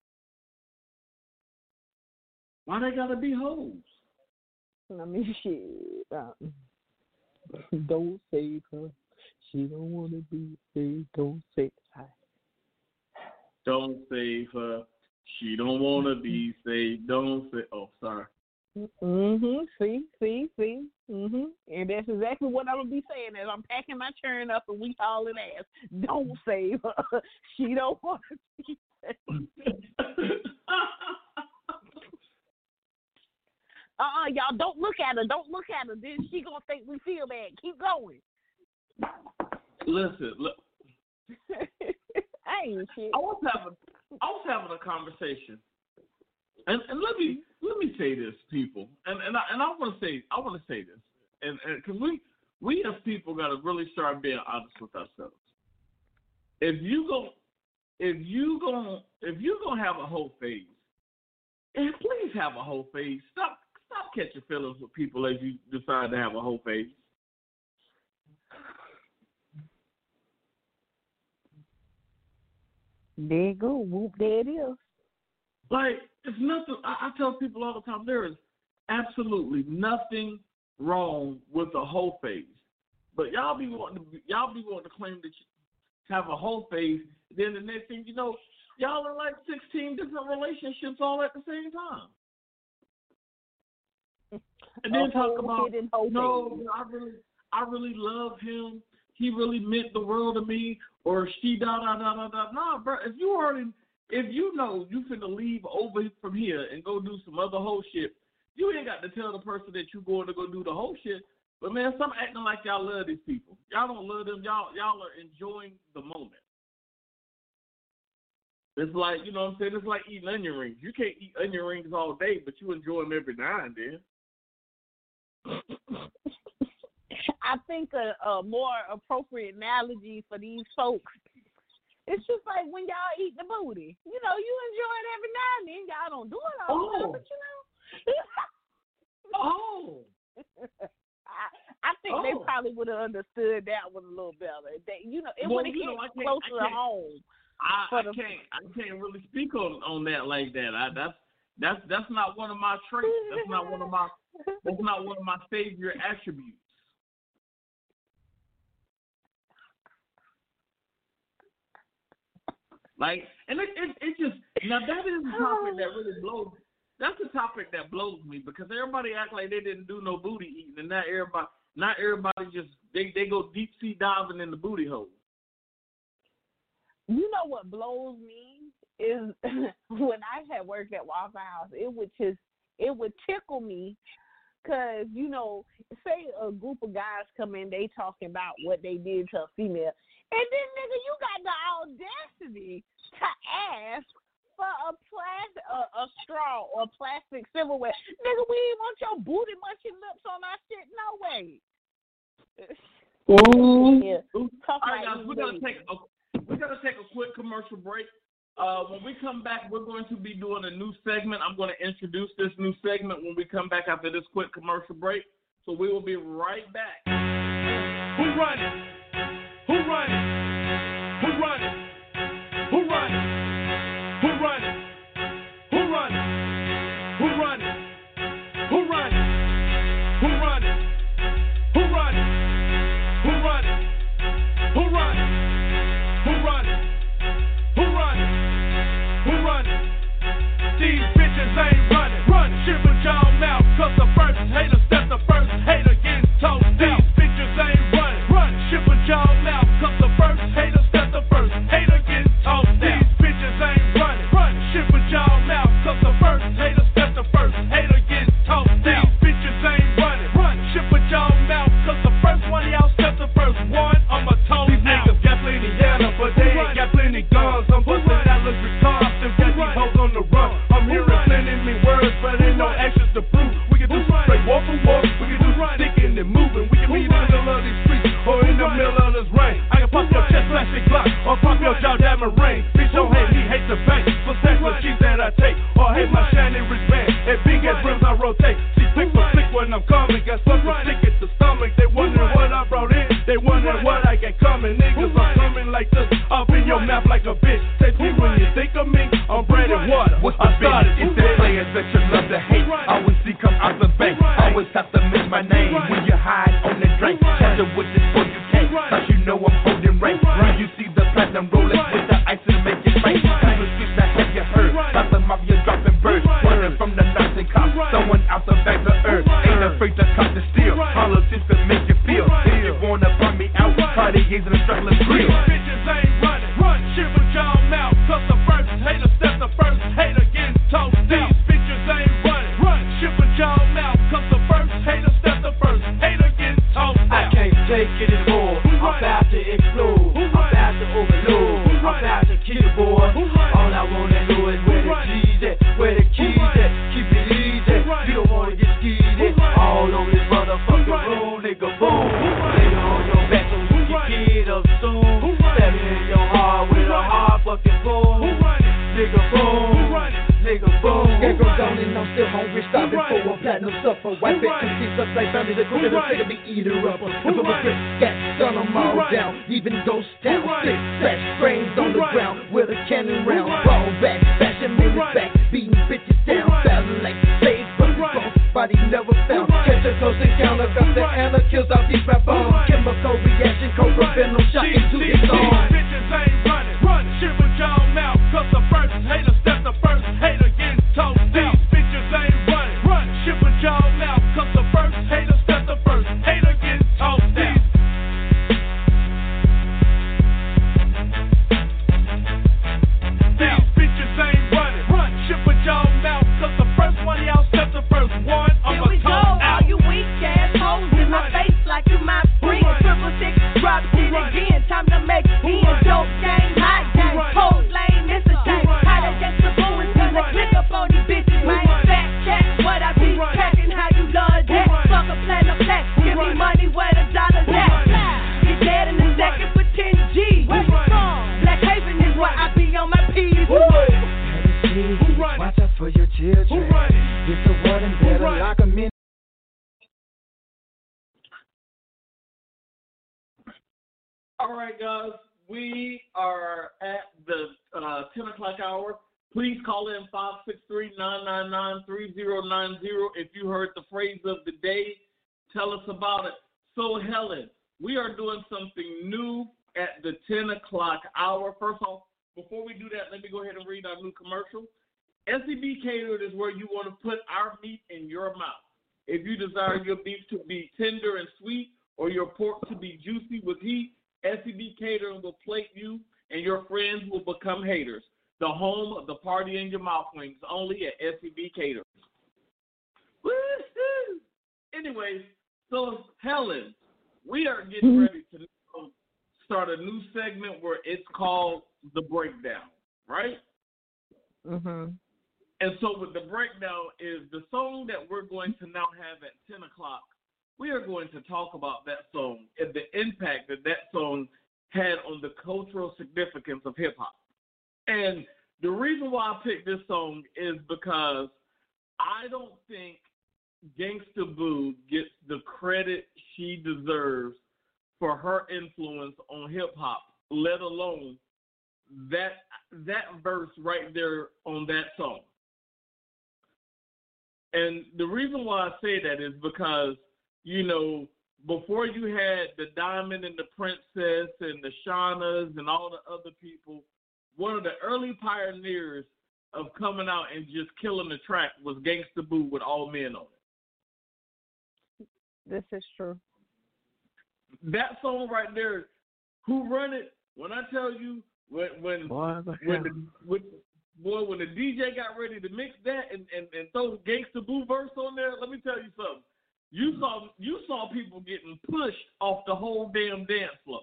Why they gotta be hoes? I mean, shit. Don't save her. She don't want to be saved. Don't save her. Don't save her. She don't want to be saved. Don't say. Oh, sorry. See. And that's exactly what I'm gonna be saying as I'm packing my churn up and we hauling ass. Don't save her. She don't want to be saved. Y'all don't look at her. Don't look at her. Then she gonna think we feel bad. Keep going. Listen, look. I ain't shit. I was having a conversation, and let me say this, people, and I want to say this, and because we as people got to really start being honest with ourselves. If you gonna have a whole phase, and please have a whole phase. Stop catching feelings with people as you decide to have a whole phase. There you go. Whoop, there it is. Like, it's nothing. I tell people all the time, there is absolutely nothing wrong with a whole phase. But y'all be wanting to claim that you have a whole phase. Then the next thing you know, y'all are like 16 different relationships all at the same time. And then talk about, no, I really love him. He really meant the world to me, or she Nah, bro. If you know you finna leave over from here and go do some other whole shit, you ain't got to tell the person that you going to go do the whole shit. But man, stop acting like y'all love these people. Y'all don't love them. Y'all are enjoying the moment. It's like, you know what I'm saying? It's like eating onion rings. You can't eat onion rings all day, but you enjoy them every now and then. I think a more appropriate analogy for these folks, it's just like when y'all eat the booty. You know, you enjoy it every now and then. Y'all don't do it all the time, but you know. I think they probably would have understood that one a little better. It would have hit closer to home. I can't really speak on that like that. That's not one of my traits. That's not one of my favorite attributes. Like, and it just, now that is a topic that really blows. That's a topic that blows me because everybody act like they didn't do no booty eating, and not everybody just they go deep sea diving in the booty hole. You know what blows me is when I had worked at Waffle House, it would tickle me because, you know, say a group of guys come in, they talking about what they did to a female, and then, nigga, you got the audacity to ask for a straw or plastic silverware. Nigga, we ain't want your booty munching lips on our shit. No way. Ooh. Yeah. All right, guys, we're gonna take a quick commercial break. When we come back, we're going to be doing a new segment. I'm going to introduce this new segment when we come back after this quick commercial break. So we will be right back. Who running? Who running? Who running? Who running? Who running? Who running? Who running? Who running? Who running? Who running? Who running? Who running? Who running? Who running? Who running? These bitches ain't running. Shit with y'all mouth, cause the first hater steps the first hater getting told down. These bitches ain't running. Shit with y'all mouth, cause the first hater steps the first hater getting told down. These bitches ain't running. Shit with y'all mouth, cause the first hater steps the first hater getting told down. These bitches ain't running. Shit with y'all mouth, cause the first one y'all steps the first one. I'ma told these niggas got plenty yellow, but they ain't got plenty guns. I'm busting that little retard, still got these hoes on the run. I'm hearing plenty me words, but ain't no actions to prove. We can do straight walk for walk, we can do sticking and moving. We can be in the middle of these streets or in the middle of this rain. I can pop your chest plastic block or pop your jaw diamond ring. Bitch, don't hate open your mouth like a bitch. Say me when you think of me, I'm bread and water. What's the started? It's the players that you love to hate. Always see come out the bank. Always have to miss my name when you hide on the drink. Catch up with this boy you can't. Cause you know I'm holding rank. When you see the platinum rolling with the ice and make it rain. Kind of streets that have you heard. About the mafia dropping birds. Running from the knots and cops. Someone out the back of earth. Ain't afraid to cop the steel. Politics that make you feel. If you wanna burn me out, Cartier's and a struggling grill. Bitches ain't running. Run shit with y'all mouth. Cause the first hater step the first hater getting toast out. These bitches ain't running. Run shit with y'all mouth. Cause the first hater step the first hater getting toast out. I can't take it anymore. I'm about to explode. I'm about to overload. I'm about to kill it, boy. All I wanna know is where the G's at, where the keys at. Keep it easy. You don't wanna get skeezed. All over this motherfucking room, nigga, boom. Lay on your back so you can get up soon. Stab it in your heart with a hard fucking boom. Nigga, boom. Nigga, boom. Scarecrow down and I'm still hungry, stopping for a platinum supper. White bitch and see such like family, the cook is a sick of the eater upper. If I'm a grip, got gun them all down, even ghost town. Six flash frames on the ground with a cannon round. Ball back, fashion minutes back, beating bitches down. Battling like slaves, but the boss body never found. Catch a close encounter, got the Anna kills out these rap bombs. Chemical reaction, cobra venom shot into his arm. Bitches ain't running. Run shit with y'all mouth. Cause the first hater step the first hater getting toast out. These bitches ain't running. Run shit with y'all mouth. Cause the first hater step the first hater getting toast out. These bitches ain't running. Run shit with y'all mouth. Cause the first one of y'all step the first one. I'm Here we go, all you weak ass hoes in my face like you my friend. 666, drop shit again. Time to make me a dope game, high game. Pose lane, it's a shame. How they get the boo is gonna click up on these bitches, man. Fact check what I be packing, how you love that. Fuck a platinum plaque, give me money where the dollar's at. Get dead in a second for 10 G's. Black Haven is where I be on my P's. Watch out for your children. Get the one and better lock 'em in. All right, guys, we are at the 10 o'clock hour. Please call in 563-999-3090 if you heard the phrase of the day. Tell us about it. So, Helen, we are doing something new at the 10 o'clock hour. First off, before we do that, let me go ahead and read our new commercial. SCB Catered is where you want to put our meat in your mouth. If you desire your beef to be tender and sweet or your pork to be juicy with heat, SCB Catering will plate you and your friends will become haters. The home of the party in your mouth wings, only at SCB Catering. Woo-hoo! Anyways, so Helen, we are getting ready to start a new segment where it's called The Breakdown, right? Mm-hmm. And so with the breakdown is the song that we're going to now have at 10 o'clock. We are going to talk about that song and the impact that that song had on the cultural significance of hip-hop. And the reason why I picked this song is because I don't think Gangsta Boo gets the credit she deserves for her influence on hip-hop, let alone that verse right there on that song. And the reason why I say that is because, you know, before you had the Diamond and the Princess and the Shaunas and all the other people, one of the early pioneers of coming out and just killing the track was Gangsta Boo with All Men on it. This is true. That song right there, Who Run It? When I tell you, when the DJ got ready to mix that and throw Gangsta Boo verse on there, let me tell you something. You saw people getting pushed off the whole damn dance floor.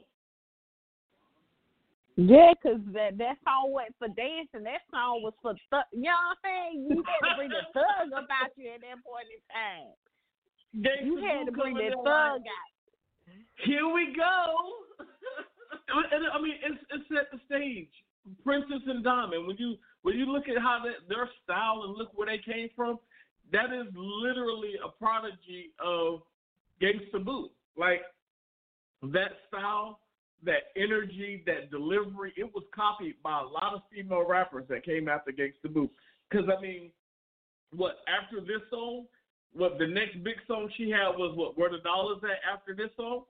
Yeah, because that song wasn't for dancing. That song was for you know what I'm saying? You had to bring the thug about you at that point in time. You had to bring that thug out. Here we go. I mean, it set the stage. Princess and Diamond. When you look at how their style and look where they came from, that is literally a prodigy of Gangsta Boo. Like that style, that energy, that delivery, it was copied by a lot of female rappers that came after Gangsta Boo. Because, I mean, after this song, the next big song she had was Where the Dollars At after this song?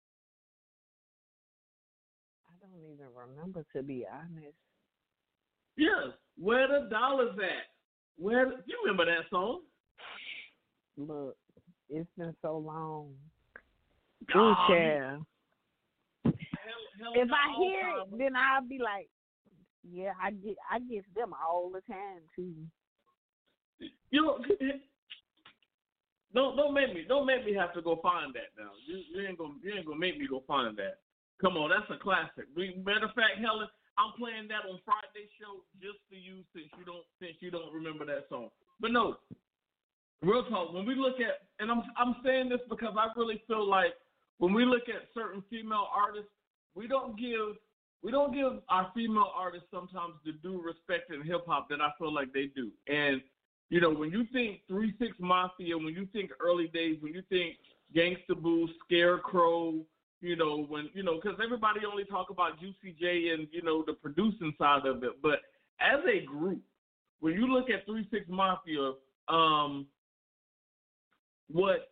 I don't even remember, to be honest. Yes, Where the Dollars At. You remember that song? Look, it's been so long. Ooh, child. If I hear it, then I'll be like, yeah, I get them all the time too. You know, don't make me have to go find that now. You ain't gonna make me go find that. Come on, that's a classic. Matter of fact, Helen, I'm playing that on Friday's show just for you since you don't remember that song. But no, real talk. When we look at, and I'm saying this because I really feel like when we look at certain female artists, we don't give our female artists sometimes the due respect in hip hop that I feel like they do. And you know, when you think 3 6 Mafia, when you think early days, when you think Gangsta Boo, Scarecrow, you know, because everybody only talk about Juicy J and, you know, the producing side of it. But as a group, when you look at 3 6 Mafia, what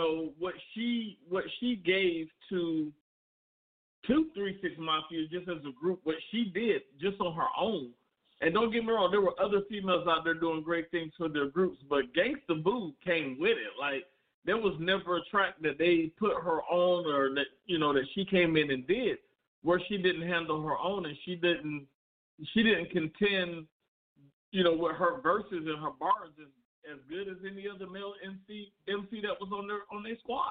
she gave to 3 6 Mafia just as a group, what she did just on her own. And don't get me wrong, there were other females out there doing great things for their groups, but Gangsta Boo came with it. Like, there was never a track that they put her on or that, you know, that she came in and did where she didn't handle her own and she didn't contend, you know, with her verses and her bars as good as any other male MC that was on their squad.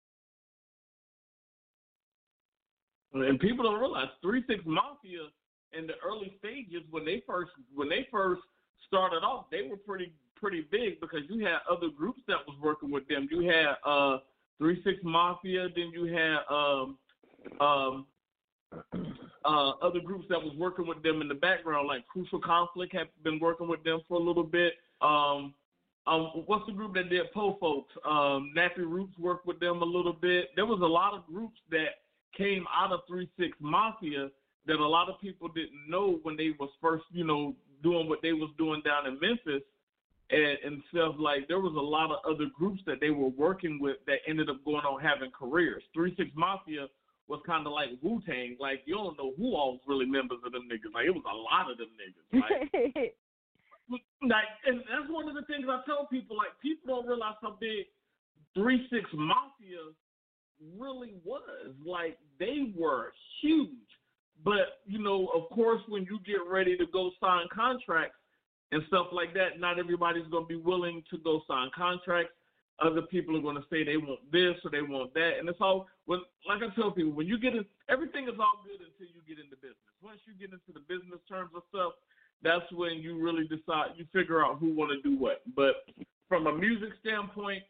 And people don't realize 3 6 Mafia in the early stages when they first started off, they were pretty big because you had other groups that was working with them. You had 3 6 Mafia, then you had other groups that was working with them in the background, like Crucial Conflict had been working with them for a little bit. What's the group that did Po Folks? Nappy Roots worked with them a little bit. There was a lot of groups that came out of 3 6 Mafia that a lot of people didn't know when they was first, you know, doing what they was doing down in Memphis and stuff. Like, there was a lot of other groups that they were working with that ended up going on having careers. 3 6 Mafia was kind of like Wu-Tang. Like, you don't know who all was really members of them niggas. Like, it was a lot of them niggas. Like, and that's one of the things I tell people. Like, people don't realize how big 3 6 Mafia really was. Like, they were huge. But, you know, of course, when you get ready to go sign contracts and stuff like that, not everybody's going to be willing to go sign contracts. Other people are going to say they want this or they want that. And it's all, like I tell people, when you get in, everything is all good until you get into business. Once you get into the business terms of stuff, that's when you really decide, you figure out who want to do what. But from a music standpoint,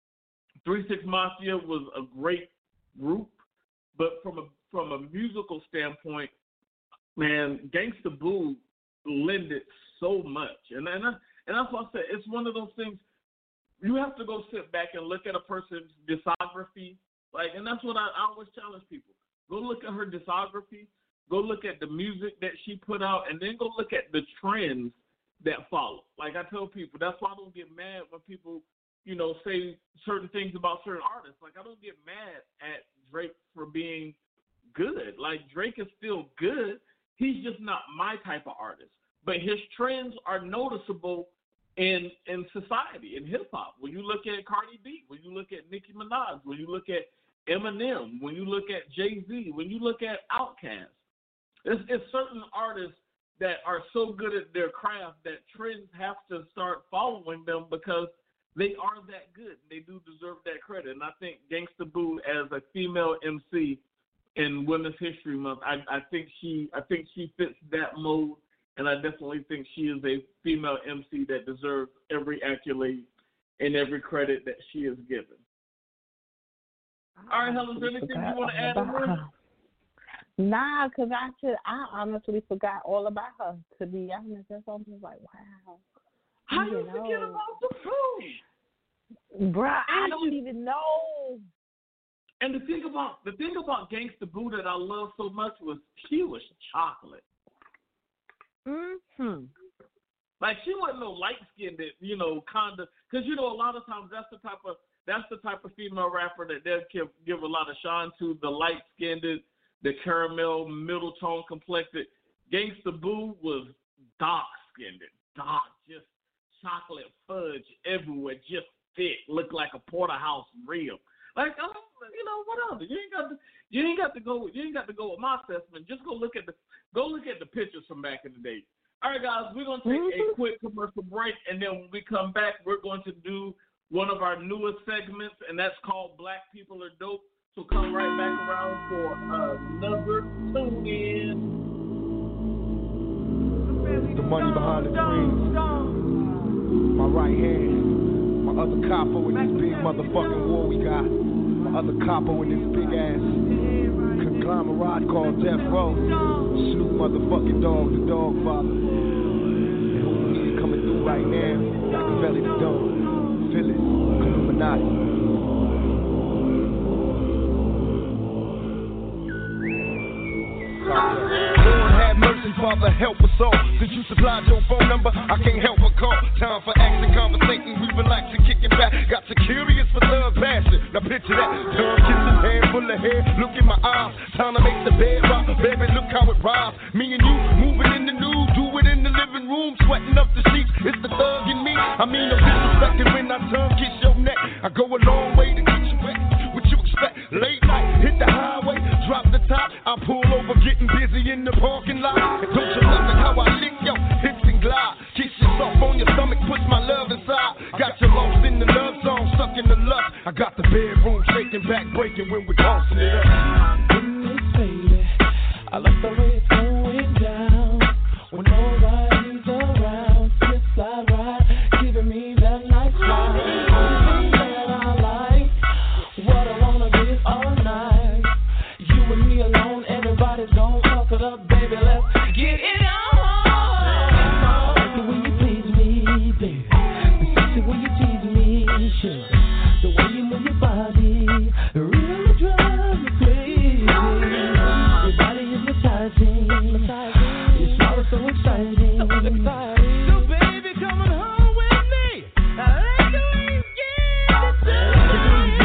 3 6 Mafia was a great group. But from a musical standpoint, man, Gangsta Boo lended so much. And that's why I said it's one of those things, you have to go sit back and look at a person's discography. Like, and that's what I always challenge people. Go look at her discography. Go look at the music that she put out, and then go look at the trends that follow. Like I tell people, that's why I don't get mad when people, you know, say certain things about certain artists. Like, I don't get mad at Drake for being good. Like, Drake is still good. He's just not my type of artist. But his trends are noticeable in society, in hip-hop. When you look at Cardi B, when you look at Nicki Minaj, when you look at Eminem, when you look at Jay-Z, when you look at Outkast, it's certain artists that are so good at their craft that trends have to start following them because they are that good. They do deserve that credit. And I think Gangsta Boo, as a female MC in Women's History Month, I think she fits that mold, and I definitely think she is a female MC that deserves every accolade and every credit that she is given. All right, Helen, is there anything you want to add on there? Nah, because I honestly forgot all about her, to be honest. That's all. I'm just like, wow. How you forget about the food? Bruh, I don't even know. And the thing about Gangsta Boo that I love so much was she was chocolate. Mm-hmm. Like she wasn't no light skinned, kinda, because a lot of times that's the type of female rapper that they'll give a lot of shine to, the light skinned, the caramel middle tone complected. Gangsta Boo was dark skinned, just chocolate fudge everywhere, just thick, looked like a porterhouse real. Like, whatever. You ain't got to go with my assessment. Just go look at the pictures from back in the day. All right, guys, we're gonna take a quick commercial break, and then when we come back, we're going to do one of our newest segments, and that's called Black People Are Dope. So come right back around for another tune in. The money behind the dreams. My right hand. My other capo in this big motherfucking war we got. My other capo in this big ass conglomerate called Death Row. Snoop motherfucking Dogg, the Dog Father. And who we need coming through right now. Machiavelli the Dog. Phyllis, Illuminati. Lord have mercy, Father, help us all. Since you supplied your phone number, I can't help but call. Time for action, conversating, we relax and kicking back. Got you curious for love, passion. Now picture that. Tongue kisses, hand full of hair. Look in my eyes. Time to make the bed rock. Baby, look how it rides. Me and you moving in the nude, do it in the living room, sweating up the sheets. It's the thug in me. I mean, I'm disrespecting when I tongue kiss your neck. I go a long way to get you wet. What you expect? Late night, hit the highway, drop the top. I pull over, getting busy in the parking lot. And don't you love it how I lick your hips and glide? Kiss you soft on your stomach, push my love inside. Got you lost in the love song, stuck in the lust. I got the bedroom shaking, back breaking when we're tossing it up. Baby, I like the way it's going down. When nobody's around, slip slide right, giving me that nice ride. Don't fuck it up, baby, let's get it on. The way you please me, baby. The way you tease me, sure. The way you move your body really drives me crazy. Your body hypnotizing. Your smile is so exciting. So baby, come on home with me. I like the way you give it to me.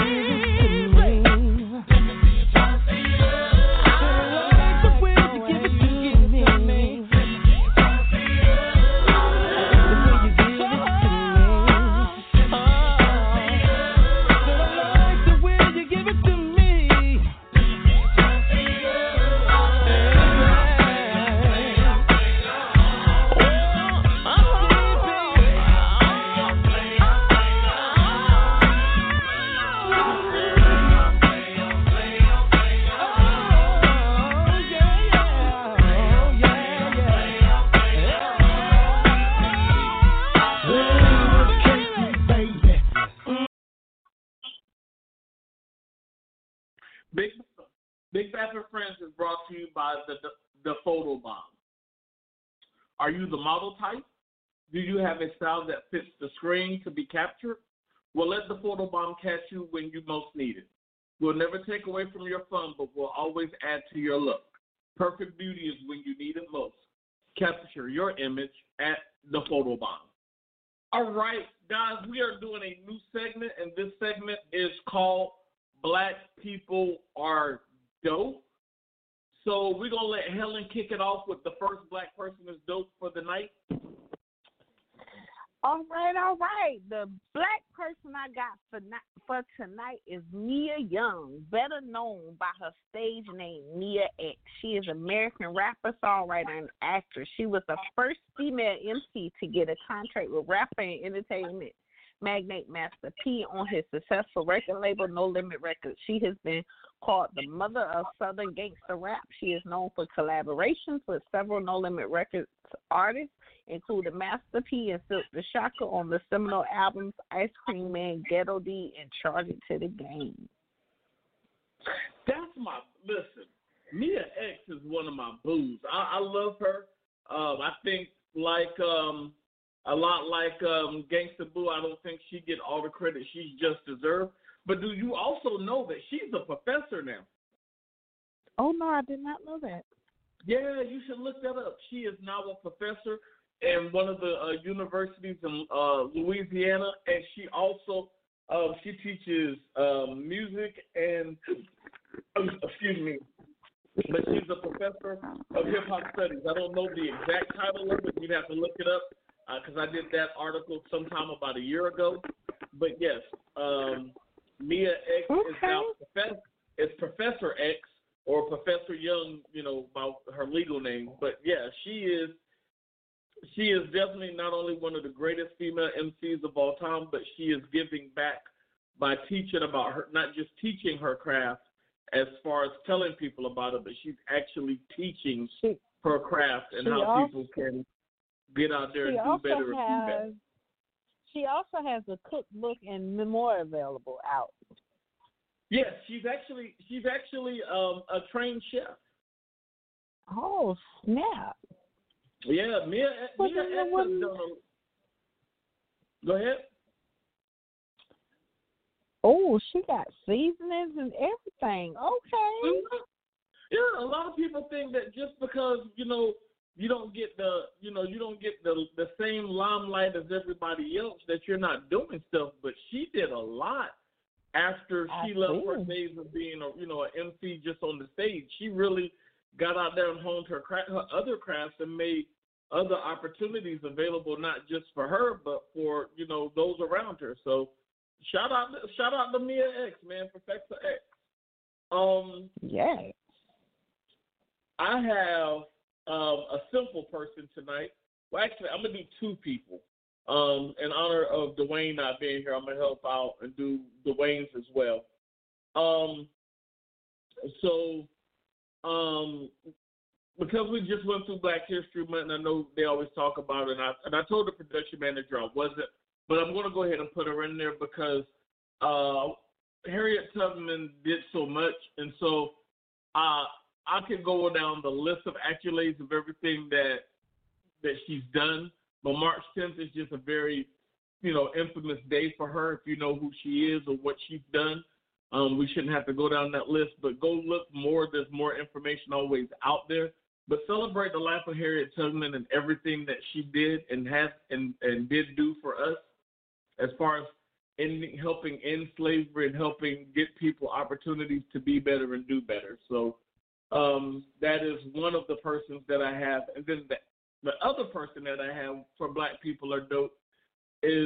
Big Bap and Friends is brought to you by the Photo Bomb. Are you the model type? Do you have a style that fits the screen to be captured? Well, let the Photo Bomb catch you when you most need it. We'll never take away from your fun, but we'll always add to your look. Perfect beauty is when you need it most. Capture your image at the Photo Bomb. All right, guys, we are doing a new segment, and this segment is called Black People Are Dope. So we're going to let Helen kick it off with the first black person that's dope for the night. All right. The black person I got for tonight is Mia Young, better known by her stage name, Mia X. She is an American rapper, songwriter, and actress. She was the first female MC to get a contract with rapper and entertainment magnate Master P on his successful record label, No Limit Records. She has been called the mother of Southern gangster rap. She is known for collaborations with several No Limit Records artists, including Master P and Silk the Shocker on the seminal albums Ice Cream Man, Ghetto D, and Charge It to the Game. Listen, Mia X is one of my boos. I love her. I think a lot like Gangsta Boo, I don't think she get all the credit she just deserved. But do you also know that she's a professor now? Oh, no, I did not know that. Yeah, you should look that up. She is now a professor in one of the universities in Louisiana, and she also she teaches music and excuse me, but she's a professor of hip hop studies. I don't know the exact title of it. You'd have to look it up because I did that article sometime about a year ago. But yes, Mia X is now Professor X. Or Professor Young, by her legal name. But yeah, she is definitely not only one of the greatest female MCs of all time, but she is giving back by teaching about her, not just teaching her craft as far as telling people about it, but she's actually teaching her craft and how people can get out there and do better and do better. She also has a cookbook and memoir available out. Yes, she's actually a trained chef. Oh, snap! Yeah, Mia X has done Go ahead. Oh, she got seasonings and everything. Okay. Yeah, a lot of people think that just because you don't get the same limelight as everybody else that you're not doing stuff, but she did a lot. After she left her days of being an MC just on the stage, she really got out there and honed her other crafts and made other opportunities available, not just for her, but for those around her. So shout out to Mia X, man, Professor X. Yeah. I have a simple person tonight. Well, actually, I'm gonna do two people. In honor of Dwayne not being here, I'm going to help out and do Dwayne's as well. Because we just went through Black History Month, and I know they always talk about it, and I told the production manager I wasn't, but I'm going to go ahead and put her in there because Harriet Tubman did so much, and so I could go down the list of accolades of everything that she's done. But March 10th is just a very, infamous day for her. If you know who she is or what she's done, we shouldn't have to go down that list. But go look more. There's more information always out there. But celebrate the life of Harriet Tubman and everything that she did and has and did do for us, as far as helping end slavery and helping get people opportunities to be better and do better. So that is one of the persons that I have, and then the other person that I have for Black people are dope is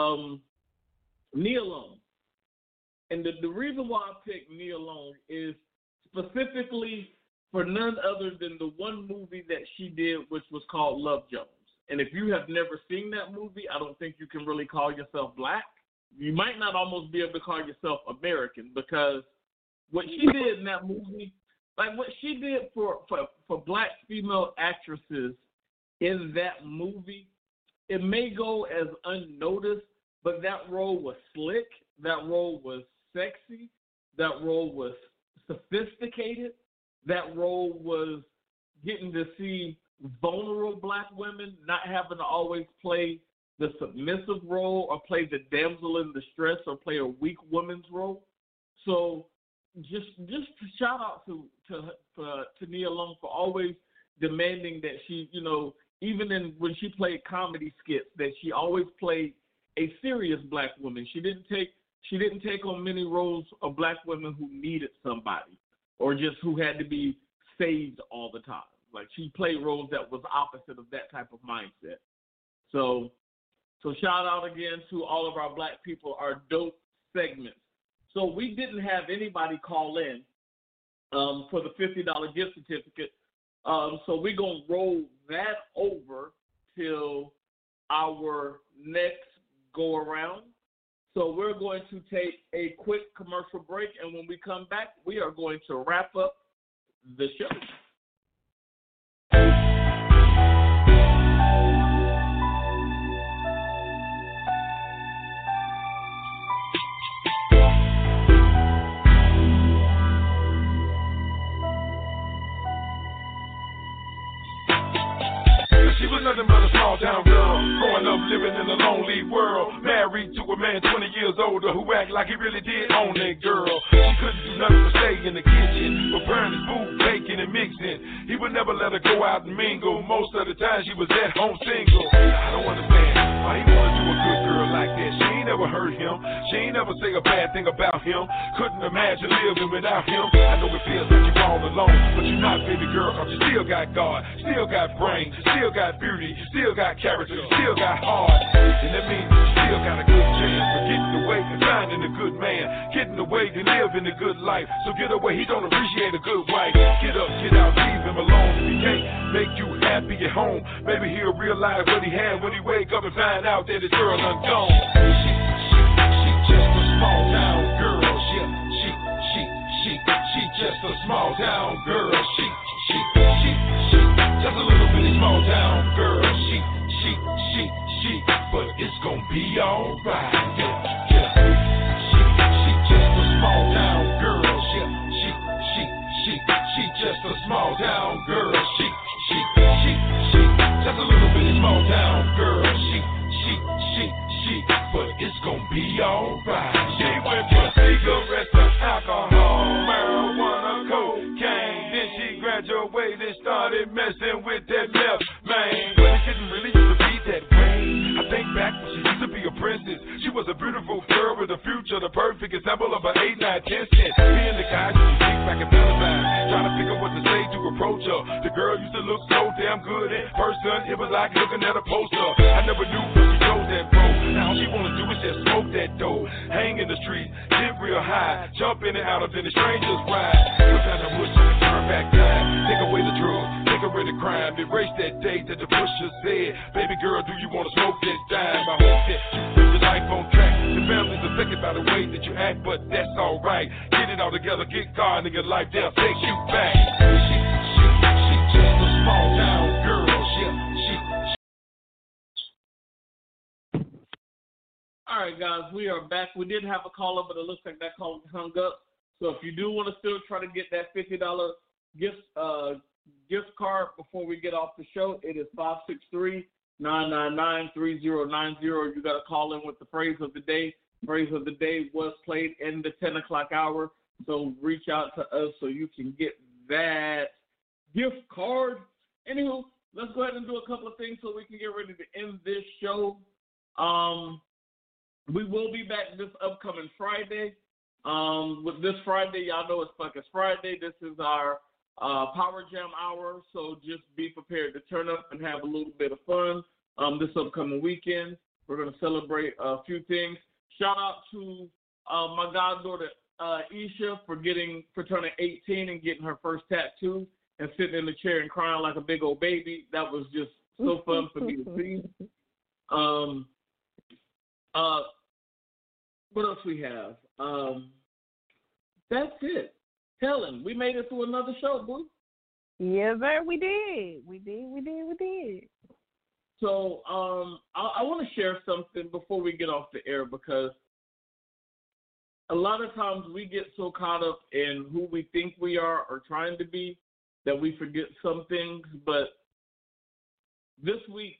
Nia Long. And the reason why I picked Nia Long is specifically for none other than the one movie that she did, which was called Love Jones. And if you have never seen that movie, I don't think you can really call yourself Black. You might not almost be able to call yourself American, because what she did in that movie, like what she did for Black female actresses in that movie, it may go as unnoticed, but that role was slick, that role was sexy, that role was sophisticated, that role was getting to see vulnerable Black women not having to always play the submissive role or play the damsel in distress or play a weak woman's role. So just shout out to Nia Long for always demanding that she, even when she played comedy skits, that she always played a serious Black woman. She didn't take on many roles of Black women who needed somebody or just who had to be saved all the time. Like, she played roles that was opposite of that type of mindset. So shout out again to all of our Black people, our dope segments. So we didn't have anybody call in for the $50 gift certificate. So we're going to roll that over till our next go around. So we're going to take a quick commercial break, and when we come back, we are going to wrap up the show. She was nothing but a small town girl. Growing up living in a lonely world. Married to a man 20 years older who act like he really did own that girl. She couldn't do nothing but stay in the kitchen, preparing his food, baking and mixing. He would never let her go out and mingle. Most of the time she was at home single. I don't understand why he wanna do a good girl like that. She ain't never hurt him. She ain't never say a bad thing about him. Couldn't imagine living without him. I know it feels like you're all alone, but you're not, baby girl, cause you still got God, still got brain, still got beauty, still got character, still got heart. And that means you still got a good chance for getting away and finding a good man, getting away to live in a good life. So get away, he don't appreciate a good wife. Get up, get out, leave him alone. If he can't make you happy at home, maybe he'll realize what he had when he wake up and find out that his girl done gone. She just a small town girl. She just a small town girl. She just a little bitty small town girl. She, but it's gonna be alright. Yeah. She just a small town girl. She just a small town girl. She just a little bitty small town girl. She, but it's gonna be alright. She went from cigarettes to alcohol, marijuana, cocaine. Then she graduated, started messing with that left man. But it didn't really used to be that way. I think back when she used to be a princess. She was a beautiful girl with a future, the perfect example of an 8, 9, 10 cent. Me and the guys used to kick back and Valentine, trying to figure what to say to approach her. The girl used to look so damn good in person, it was like looking at a poster. I never knew when she chose that bro. Now all she wanna do is just smoke that dough, hang in the street, get real high, jump in and out of in the stranger's ride. Put down the bush and turn back time, take away the drugs, take away the crime, erase that day that the pusher said, baby girl, do you wanna smoke that dime? I hope that you put your life on track. The family's affected by the way that you act, but that's alright. Get it all together, get God in your life, they'll take you back. She just a small town girl. All right, guys, we are back. We did have a caller, but it looks like that call hung up. So if you do want to still try to get that $50 gift card before we get off the show, it is 563-999-3090. You got to call in with the phrase of the day. Phrase of the day was played in the 10 o'clock hour. So reach out to us so you can get that gift card. Anywho, let's go ahead and do a couple of things so we can get ready to end this show. We will be back this upcoming Friday. With this Friday, y'all know it's Fuckers Friday. This is our Power Jam hour, so just be prepared to turn up and have a little bit of fun. This upcoming weekend, we're going to celebrate a few things. Shout out to my goddaughter Isha for turning 18 and getting her first tattoo and sitting in the chair and crying like a big old baby. That was just so fun for me to see. What else we have? That's it. Helen, we made it through another show, boo. Yes, sir, we did. We did. So I want to share something before we get off the air, because a lot of times we get so caught up in who we think we are or trying to be that we forget some things. But this week,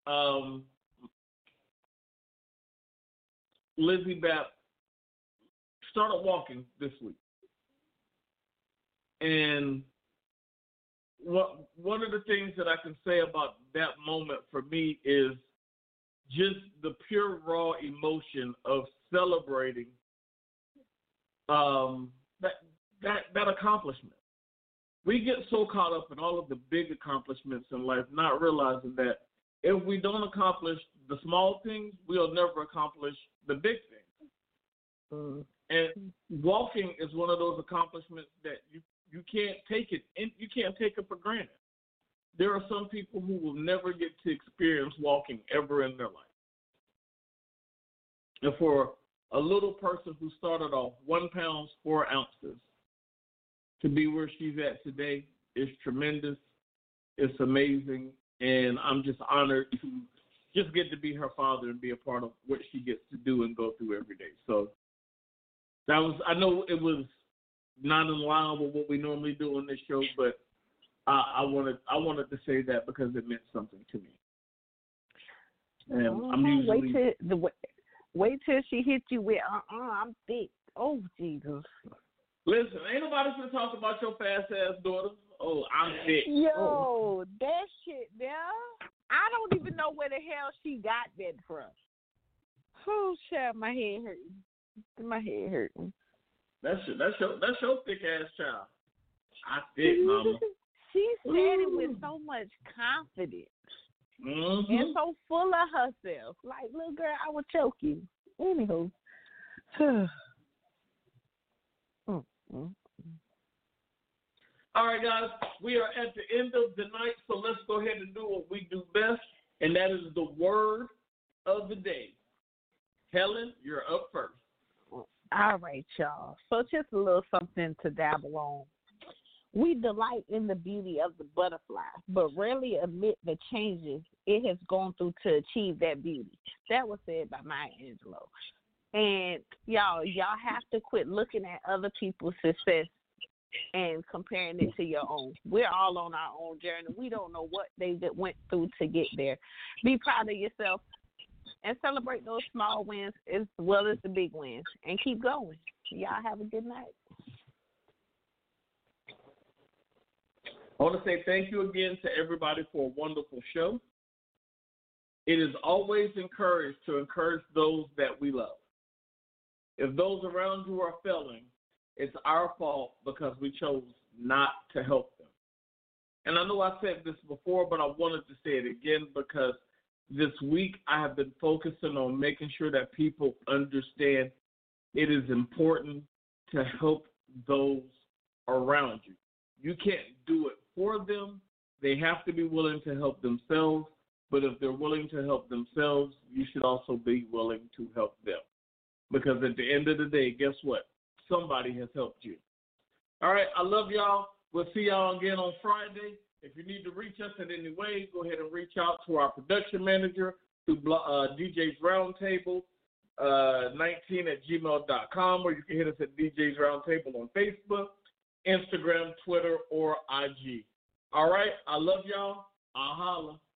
Lizzie Bapp started walking this week. And one of the things that I can say about that moment for me is just the pure raw emotion of celebrating that accomplishment. We get so caught up in all of the big accomplishments in life, not realizing that if we don't accomplish the small things, we'll never accomplish the big things. And walking is one of those accomplishments that you can't take it, and you can't take it for granted. There are some people who will never get to experience walking ever in their life. And for a little person who started off 1 pound 4 ounces to be where she's at today is tremendous. It's amazing, and I'm just honored to just get to be her father and be a part of what she gets to do and go through every day. So that was, I know it was not in line with what we normally do on this show, but I wanted to say that because it meant something to me. And I'm usually wait till she hits you with I'm thick. Oh Jesus. Listen, ain't nobody gonna talk about your fast ass daughter. Oh, I'm thick. Yo, that shit there. I don't even know where the hell she got that from. Oh shit, my head hurting. My head hurting. That's your thick ass child. I thick, mama. She said it with so much confidence. Mm-hmm. And so full of herself. Like, little girl, I would choke you. Anywho. All right, guys. We are at the end of the night, so let's go ahead and do what we do best, and that is the word of the day. Helen, you're up first. All right, y'all. So just a little something to dabble on. We delight in the beauty of the butterfly, but rarely admit the changes it has gone through to achieve that beauty. That was said by Maya Angelou. And y'all have to quit looking at other people's success and comparing it to your own. We're all on our own journey. We don't know what they went through to get there. Be proud of yourself and celebrate those small wins as well as the big wins. And keep going. Y'all have a good night. I want to say thank you again to everybody for a wonderful show. It is always encouraged to encourage those that we love. If those around you are failing, it's our fault because we chose not to help them. And I know I said this before, but I wanted to say it again because this week I have been focusing on making sure that people understand it is important to help those around you. You can't do it for them. They have to be willing to help themselves. But if they're willing to help themselves, you should also be willing to help them. Because at the end of the day, guess what? Somebody has helped you. All right, I love y'all. We'll see y'all again on Friday. If you need to reach us in any way, go ahead and reach out to our production manager through DJ's Roundtable 19@gmail.com, or you can hit us at DJ's Roundtable on Facebook, Instagram, Twitter, or IG. All right, I love y'all. I'll holla.